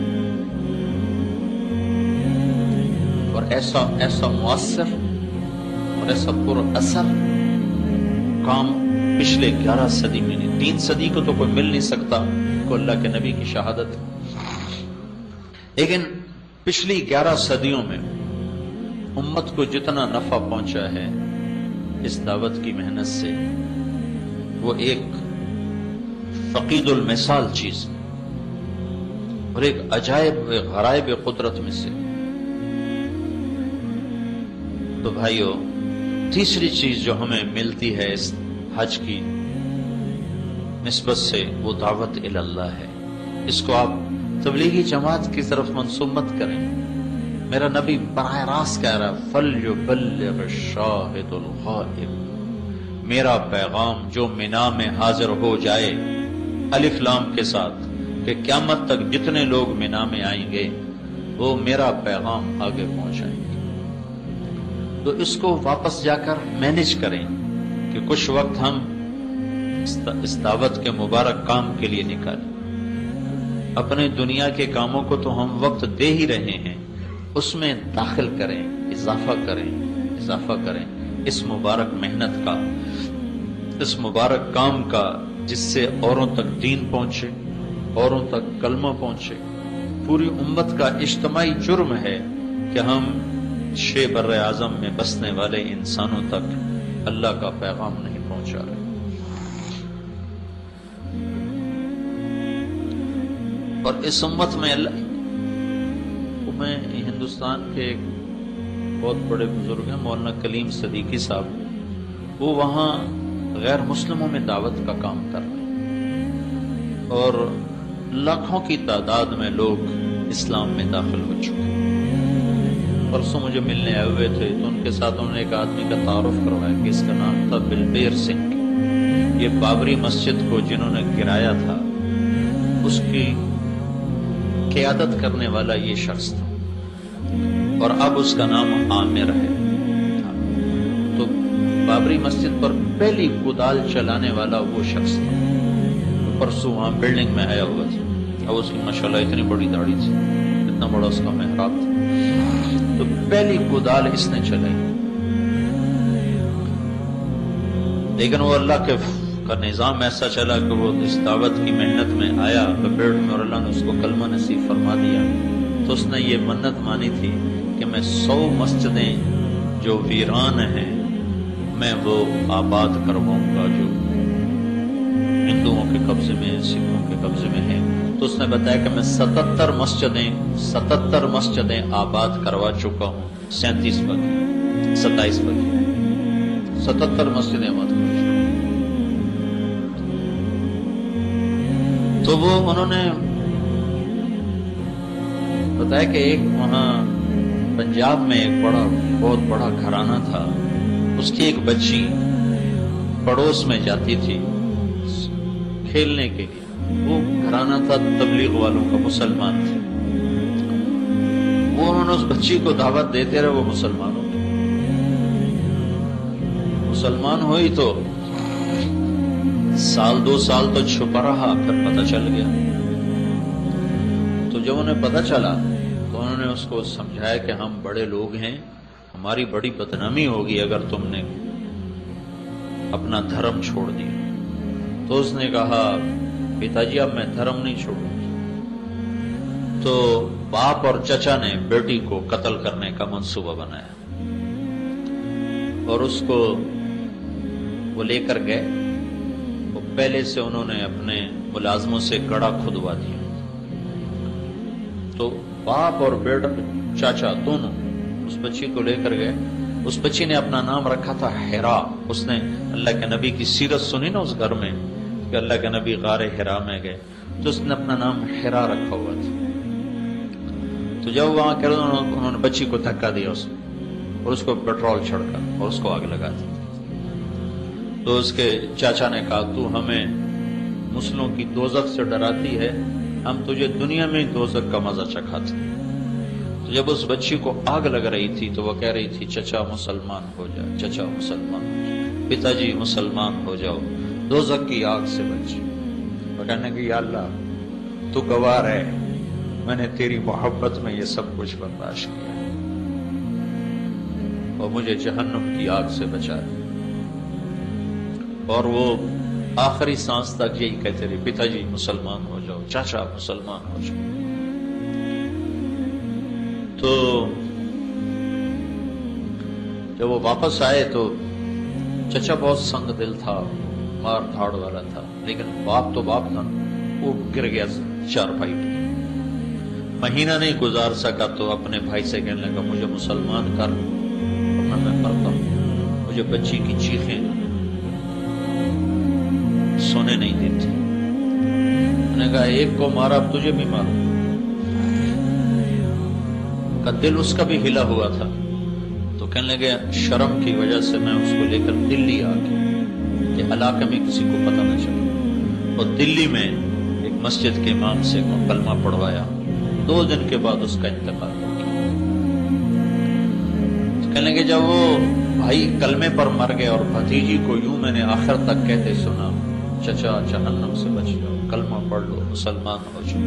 اور ایسا مؤثر اور ایسا پر اثر کام پچھلے 11 صدی میں نہیں، 3 صدی کو تو کوئی مل نہیں سکتا کو اللہ کے نبی کی شہادت، لیکن پچھلی 11 صدیوں میں امت کو جتنا نفع پہنچا ہے اس دعوت کی محنت سے، وہ ایک فقید المثال چیز اور ایک عجائب غرائب قدرت میں سے۔ تو بھائیو، تیسری چیز جو ہمیں ملتی ہے اس حج کی نسبت سے وہ دعوت اللہ ہے، اس کو آپ تبلیغی جماعت کی طرف منسوب مت کریں. میرا نبی براہ راست کہہ رہا ہے فَلْيُبَلِّغِ الشَّاهِدُ الْغَائِبُ، میرا پیغام جو مینا میں حاضر ہو جائے الف لام کے ساتھ کہ قیامت تک جتنے لوگ مینا میں آئیں گے وہ میرا پیغام آگے پہنچائیں گے. تو اس کو واپس جا کر مینج کریں کہ کچھ وقت ہم اس دعوت کے مبارک کام کے لیے نکالیں. اپنے دنیا کے کاموں کو تو ہم وقت دے ہی رہے ہیں، اس میں داخل کریں، اضافہ کریں اس مبارک محنت کا، اس مبارک کام کا، جس سے اوروں تک دین پہنچے، اوروں تک کلمہ پہنچے. پوری امت کا اجتماعی جرم ہے کہ ہم 6 بر اعظم میں بسنے والے انسانوں تک اللہ کا پیغام نہیں پہنچا رہے. اور اس امت میں میں ہندوستان کے ایک بہت بڑے بزرگ ہیں مولانا کلیم صدیقی صاحب، وہ وہاں غیر مسلموں میں دعوت کا کام کر رہے ہیں اور لاکھوں کی تعداد میں لوگ اسلام میں داخل ہو چکے ہیں. پرسوں مجھے ملنے آئے ہوئے تھے تو ان کے ساتھ انہوں نے ایک آدمی کا تعارف کروایا کہ اس کا نام تھا بلبیر سنگھ. یہ بابری مسجد کو جنہوں نے گرایا تھا اس کی قیادت کرنے والا یہ شخص تھا اور اب اس کا نام عامر ہے. تو بابری مسجد پر پہلی کدال چلانے والا وہ شخص تھا. پرسوں وہاں بلڈنگ میں آیا ہوا تھا. اب اس کی ماشاءاللہ اتنی بڑی داڑھی تھی، اتنا بڑا اس کا محراب تھا. تو پہلی کدال اس نے چلائی، لیکن وہ اللہ کے کا نظام ایسا چلا کہ وہ اس دعوت کی محنت میں آیا لپیٹ میں اور اللہ نے اس کو کلمہ نصیب فرما دیا. تو اس نے یہ منت مانی تھی کہ میں 100 مسجدیں جو ویران ہیں میں وہ آباد کرواؤں گا جو ہندوؤں کے قبضے میں، سکھوں کے قبضے میں ہیں. تو اس نے بتایا کہ میں 77 مسجدیں آباد کروا چکا ہوں. 37 باقی، 27 باقی، 77 مسجدیں آباد کروا چکا. تو وہ انہوں نے بتایا کہ ایک وہاں پنجاب میں ایک بہت بڑا گھرانہ تھا، اس کی ایک بچی پڑوس میں جاتی تھی کھیلنے کے لیے. وہ گھرانہ تھا تبلیغ والوں کا، مسلمان تھے. وہ انہوں نے اس بچی کو دعوت دیتے رہے، وہ مسلمان ہو گئی. مسلمان ہوئی تو سال 2 سال تو چھپا رہا، پھر پتہ چل گیا. تو جب انہیں پتہ چلا تو انہوں نے اس کو سمجھایا کہ ہم بڑے لوگ ہیں، ہماری بڑی بدنامی ہوگی اگر تم نے اپنا دھرم چھوڑ دیا. تو اس نے کہا پتا جی اب میں دھرم نہیں چھوڑوں. تو باپ اور چچا نے بیٹی کو قتل کرنے کا منصوبہ بنایا اور اس کو وہ لے کر گئے. وہ پہلے سے انہوں نے اپنے ملازموں سے گڑھا کھدوا دیا. تو باپ اور بیٹا چاچا دونوں اس بچی کو لے کر گئے. اس بچی نے اپنا نام رکھا تھا حرا. اس نے اللہ کے نبی کی سیرت سنی نا اس گھر میں کہ اللہ کے نبی غار حرا میں گئے، تو اس نے اپنا نام حرا رکھا ہوا تھا. تو جب وہاں کہ انہوں نے بچی کو دھکا دیا اس اور اس کو پیٹرول چھڑکا اور اس کو آگ لگا دی. تو اس کے چاچا نے کہا تو ہمیں مسلموں کی دوزخ سے ڈراتی ہے، ہم تجھے دنیا میں دوزخ کا مزہ چکھاتے. تو جب اس بچی کو آگ لگ رہی تھی تو وہ کہہ رہی تھی چچا مسلمان ہو جاؤ، چچا مسلمان ہو جاؤ، پتا جی مسلمان ہو جاؤ، دوزخ کی آگ سے بچ. وہ کہنے کہ یا اللہ تو گواہ ہے میں نے تیری محبت میں یہ سب کچھ برداشت کیا اور مجھے جہنم کی آگ سے بچایا. اور وہ آخری سانس تک یہی کہتے رہے پتا جی مسلمان ہو جاؤ، چاچا مسلمان ہو جاؤ. تو جب وہ واپس آئے تو چچا بہت سنگ دل تھا، مار دھاڑ والا تھا، لیکن باپ تو باپ تھا، وہ گر گیا چارپائی پہ. مہینہ نہیں گزار سکا تو اپنے بھائی سے کہنے لگا مجھے مسلمان کر ورنہ میں مرتا ہوں. مجھے بچی کی چیخیں سونے نہیں دیتی. نے کہا ایک کو مارا اب تجھے بھی ماروں کا دل اس کا بھی ہلا ہوا تھا. تو کہنے لگے شرم کی وجہ سے میں اس کو لے کر دلی آ گیا کہ علاقے میں کسی کو پتہ نہ چلے. اور دلی میں ایک مسجد کے امام سے کلمہ پڑھوایا. 2 دن کے بعد اس کا انتقال ہو گیا. کہنے لگے جب وہ بھائی کلمے پر مر گئے اور بھتیجی کو یوں میں نے آخر تک کہتے سنا چچا جہنم سے بچ جاؤ، کلمہ پڑھ لو، مسلمان ہو جاؤ،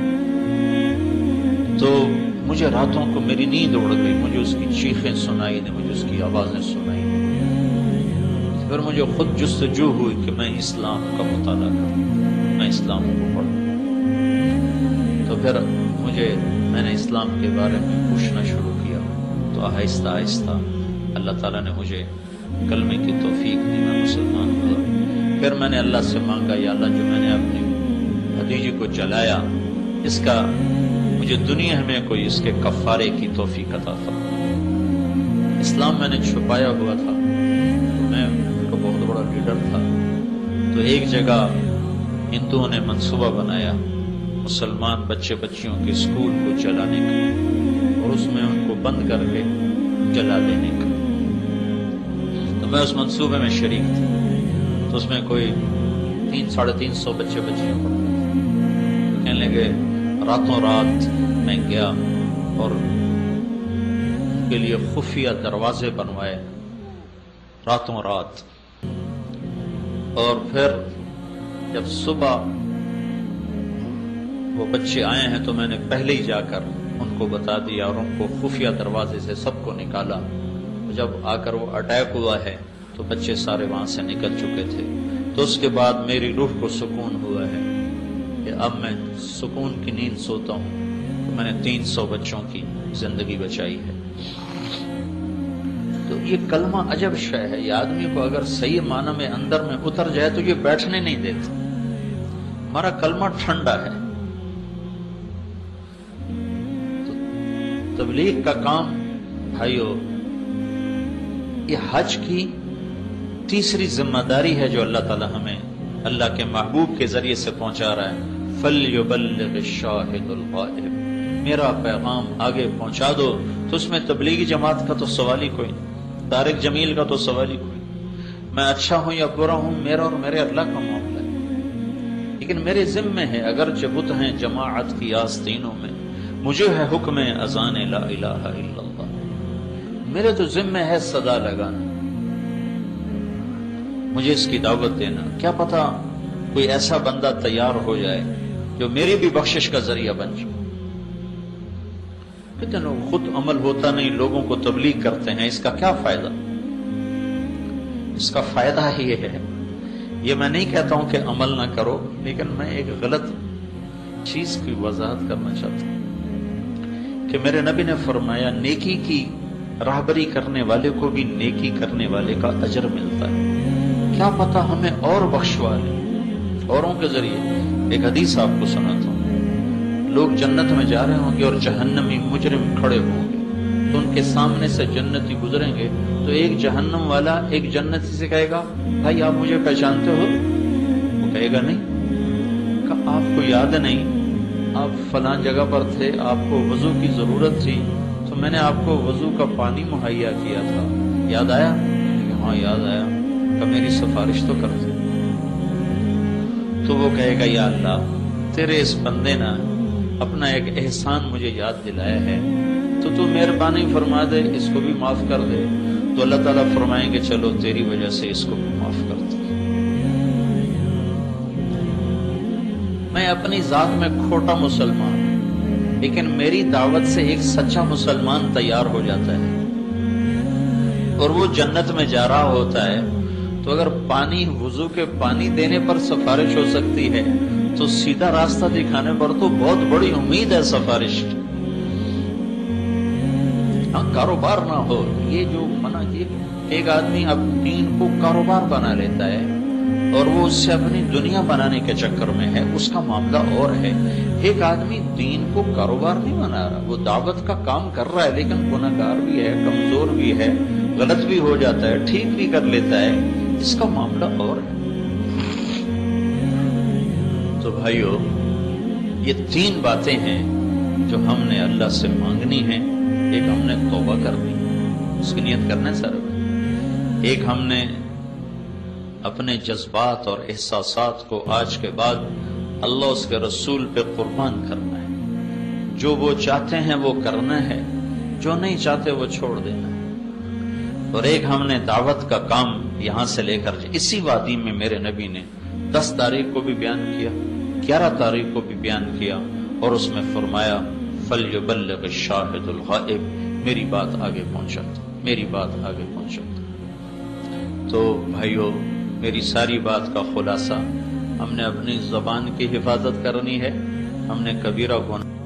تو مجھے راتوں کو میری نیند اڑ گئی. مجھے اس کی چیخیں سنائی دیں، مجھے اس کی آوازیں سنائی دیں. پھر مجھے خود جستجو ہوئی کہ میں اسلام کا مطالعہ کروں، میں اسلام کو پڑھوں. تو پھر میں نے اسلام کے بارے میں پوچھنا شروع کیا. تو آہستہ آہستہ اللہ تعالیٰ نے مجھے کلمے کی توفیق دی، میں مسلمان ہوا. پھر میں نے اللہ سے مانگا یا اللہ جو میں نے اپنی بھتیجی کو جلایا اس کا مجھے دنیا میں کوئی اس کے کفارے کی توفیق عطا فرما. اسلام میں نے چھپایا ہوا تھا، میں ان کا بہت بڑا لیڈر تھا. تو ایک جگہ ہندوؤں نے منصوبہ بنایا مسلمان بچے بچیوں کے اسکول کو جلانے کا اور اس میں ان کو بند کر کے جلا دینے کا. تو میں اس منصوبے میں شریک تھا. تو اس میں کوئی 300-350 بچے بچیاں پڑھتے تھے. کہنے لگے راتوں رات میں گیا اور ان کے لیے خفیہ دروازے بنوائے راتوں رات. اور پھر جب صبح وہ بچے آئے ہیں تو میں نے پہلے ہی جا کر ان کو بتا دیا اور ان کو خفیہ دروازے سے سب کو نکالا. جب آ کر وہ اٹیک ہوا ہے تو بچے سارے وہاں سے نکل چکے تھے. تو اس کے بعد میری روح کو سکون ہوا ہے کہ اب میں سکون کی نیند سوتا ہوں کہ میں نے 300 بچوں کی زندگی بچائی ہے. تو یہ کلمہ عجب شے ہے. یہ آدمی کو اگر صحیح معنی میں اندر میں اتر جائے تو یہ بیٹھنے نہیں دیتا. ہمارا کلمہ ٹھنڈا ہے. تو تبلیغ کا کام بھائیو یہ حج کی تیسری ذمہ داری ہے جو اللہ تعالی ہمیں اللہ کے محبوب کے ذریعے سے پہنچا رہا ہے. فَلْيُبَلِّغِ الشَّاهِدُ الْغَائِبُ، میرا پیغام آگے پہنچا دو. تو اس میں تبلیغی جماعت کا تو سوال ہی کوئی نہیں، طارق جمیل کا تو سوال ہی کوئی نہیں. میں اچھا ہوں یا برا ہوں میرا اور میرے اللہ کا معاملہ ہے. لیکن میرے ذمہ ہے اگر بت ہیں جماعت کی آستینوں میں، مجھے ہے حکم اذان لا الہ الا اللہ. میرے تو ذمہ ہے صدا لگانا، مجھے اس کی دعوت دینا. کیا پتا کوئی ایسا بندہ تیار ہو جائے جو میری بھی بخشش کا ذریعہ بن جائے. کتنے لوگ خود عمل ہوتا نہیں لوگوں کو تبلیغ کرتے ہیں، اس کا کیا فائدہ؟ اس کا فائدہ یہ ہے، یہ میں نہیں کہتا ہوں کہ عمل نہ کرو، لیکن میں ایک غلط چیز کی وضاحت کرنا چاہتا ہوں کہ میرے نبی نے فرمایا نیکی کی راہبری کرنے والے کو بھی نیکی کرنے والے کا اجر ملتا ہے. کیا پتا ہمیں اور بخشوا لے اوروں کے ذریعے. ایک حدیث آپ کو سناتا ہوں. لوگ جنت میں جا رہے ہوں گے اور جہنمی مجرم کھڑے ہوں گے تو ان کے سامنے سے جنتی گزریں گے تو ایک جہنم والا ایک جنتی سے کہے گا بھائی آپ مجھے پہچانتے ہو؟ وہ کہے گا نہیں. کہ آپ کو یاد نہیں، آپ فلاں جگہ پر تھے، آپ کو وضو کی ضرورت تھی تو میں نے آپ کو وضو کا پانی مہیا کیا تھا، یاد آیا؟ ہاں یاد آیا. کہ میری سفارش تو کر دے. تو وہ کہے گا یا اللہ تیرے اس بندے نے اپنا ایک احسان مجھے یاد دلایا ہے تو مہربانی فرما دے اس کو بھی معاف کر دے. تو اللہ تعالیٰ فرمائیں گے چلو تیری وجہ سے اس کو بھی معاف کر دے. میں اپنی ذات میں کھوٹا مسلمان ہوں، لیکن میری دعوت سے ایک سچا مسلمان تیار ہو جاتا ہے اور وہ جنت میں جا رہا ہوتا ہے. تو اگر پانی وضو کے پانی دینے پر سفارش ہو سکتی ہے تو سیدھا راستہ دکھانے پر تو بہت بڑی امید ہے سفارش. ہاں کاروبار نہ ہو، یہ جو منع کی ایک آدمی اب دین کو کاروبار بنا لیتا ہے اور وہ اس سے اپنی دنیا بنانے کے چکر میں ہے، اس کا معاملہ اور ہے. ایک آدمی دین کو کاروبار نہیں بنا رہا، وہ دعوت کا کام کر رہا ہے لیکن گناہگار بھی ہے، کمزور بھی ہے، غلط بھی ہو جاتا ہے، ٹھیک بھی کر لیتا ہے، اس کا معاملہ اور ہے. تو بھائیو یہ 3 باتیں ہیں جو ہم نے اللہ سے مانگنی ہیں۔ ایک ہم نے توبہ کرنی، اس کی نیت کرنا ہے سر۔ ایک ہم نے اپنے جذبات اور احساسات کو آج کے بعد اللہ اس کے رسول پہ قربان کرنا ہے۔ جو وہ چاہتے ہیں وہ کرنا ہے، جو نہیں چاہتے وہ چھوڑ دینا ہے۔ اور ایک ہم نے دعوت کا کام یہاں سے لے کر اسی وادی میں میرے نبی نے 10 تاریخ کو بھی بیان کیا، 11 تاریخ کو بھی بیان کیا، اور اس میں فرمایا فَلْيُبَلِّغِ الشَّاهِدُ الْغَائِبُ، میری بات آگے پہنچا، میری بات آگے پہنچا۔ تو بھائیو، میری ساری بات کا خلاصہ، ہم نے اپنی زبان کی حفاظت کرنی ہے، ہم نے کبیرہ گناہ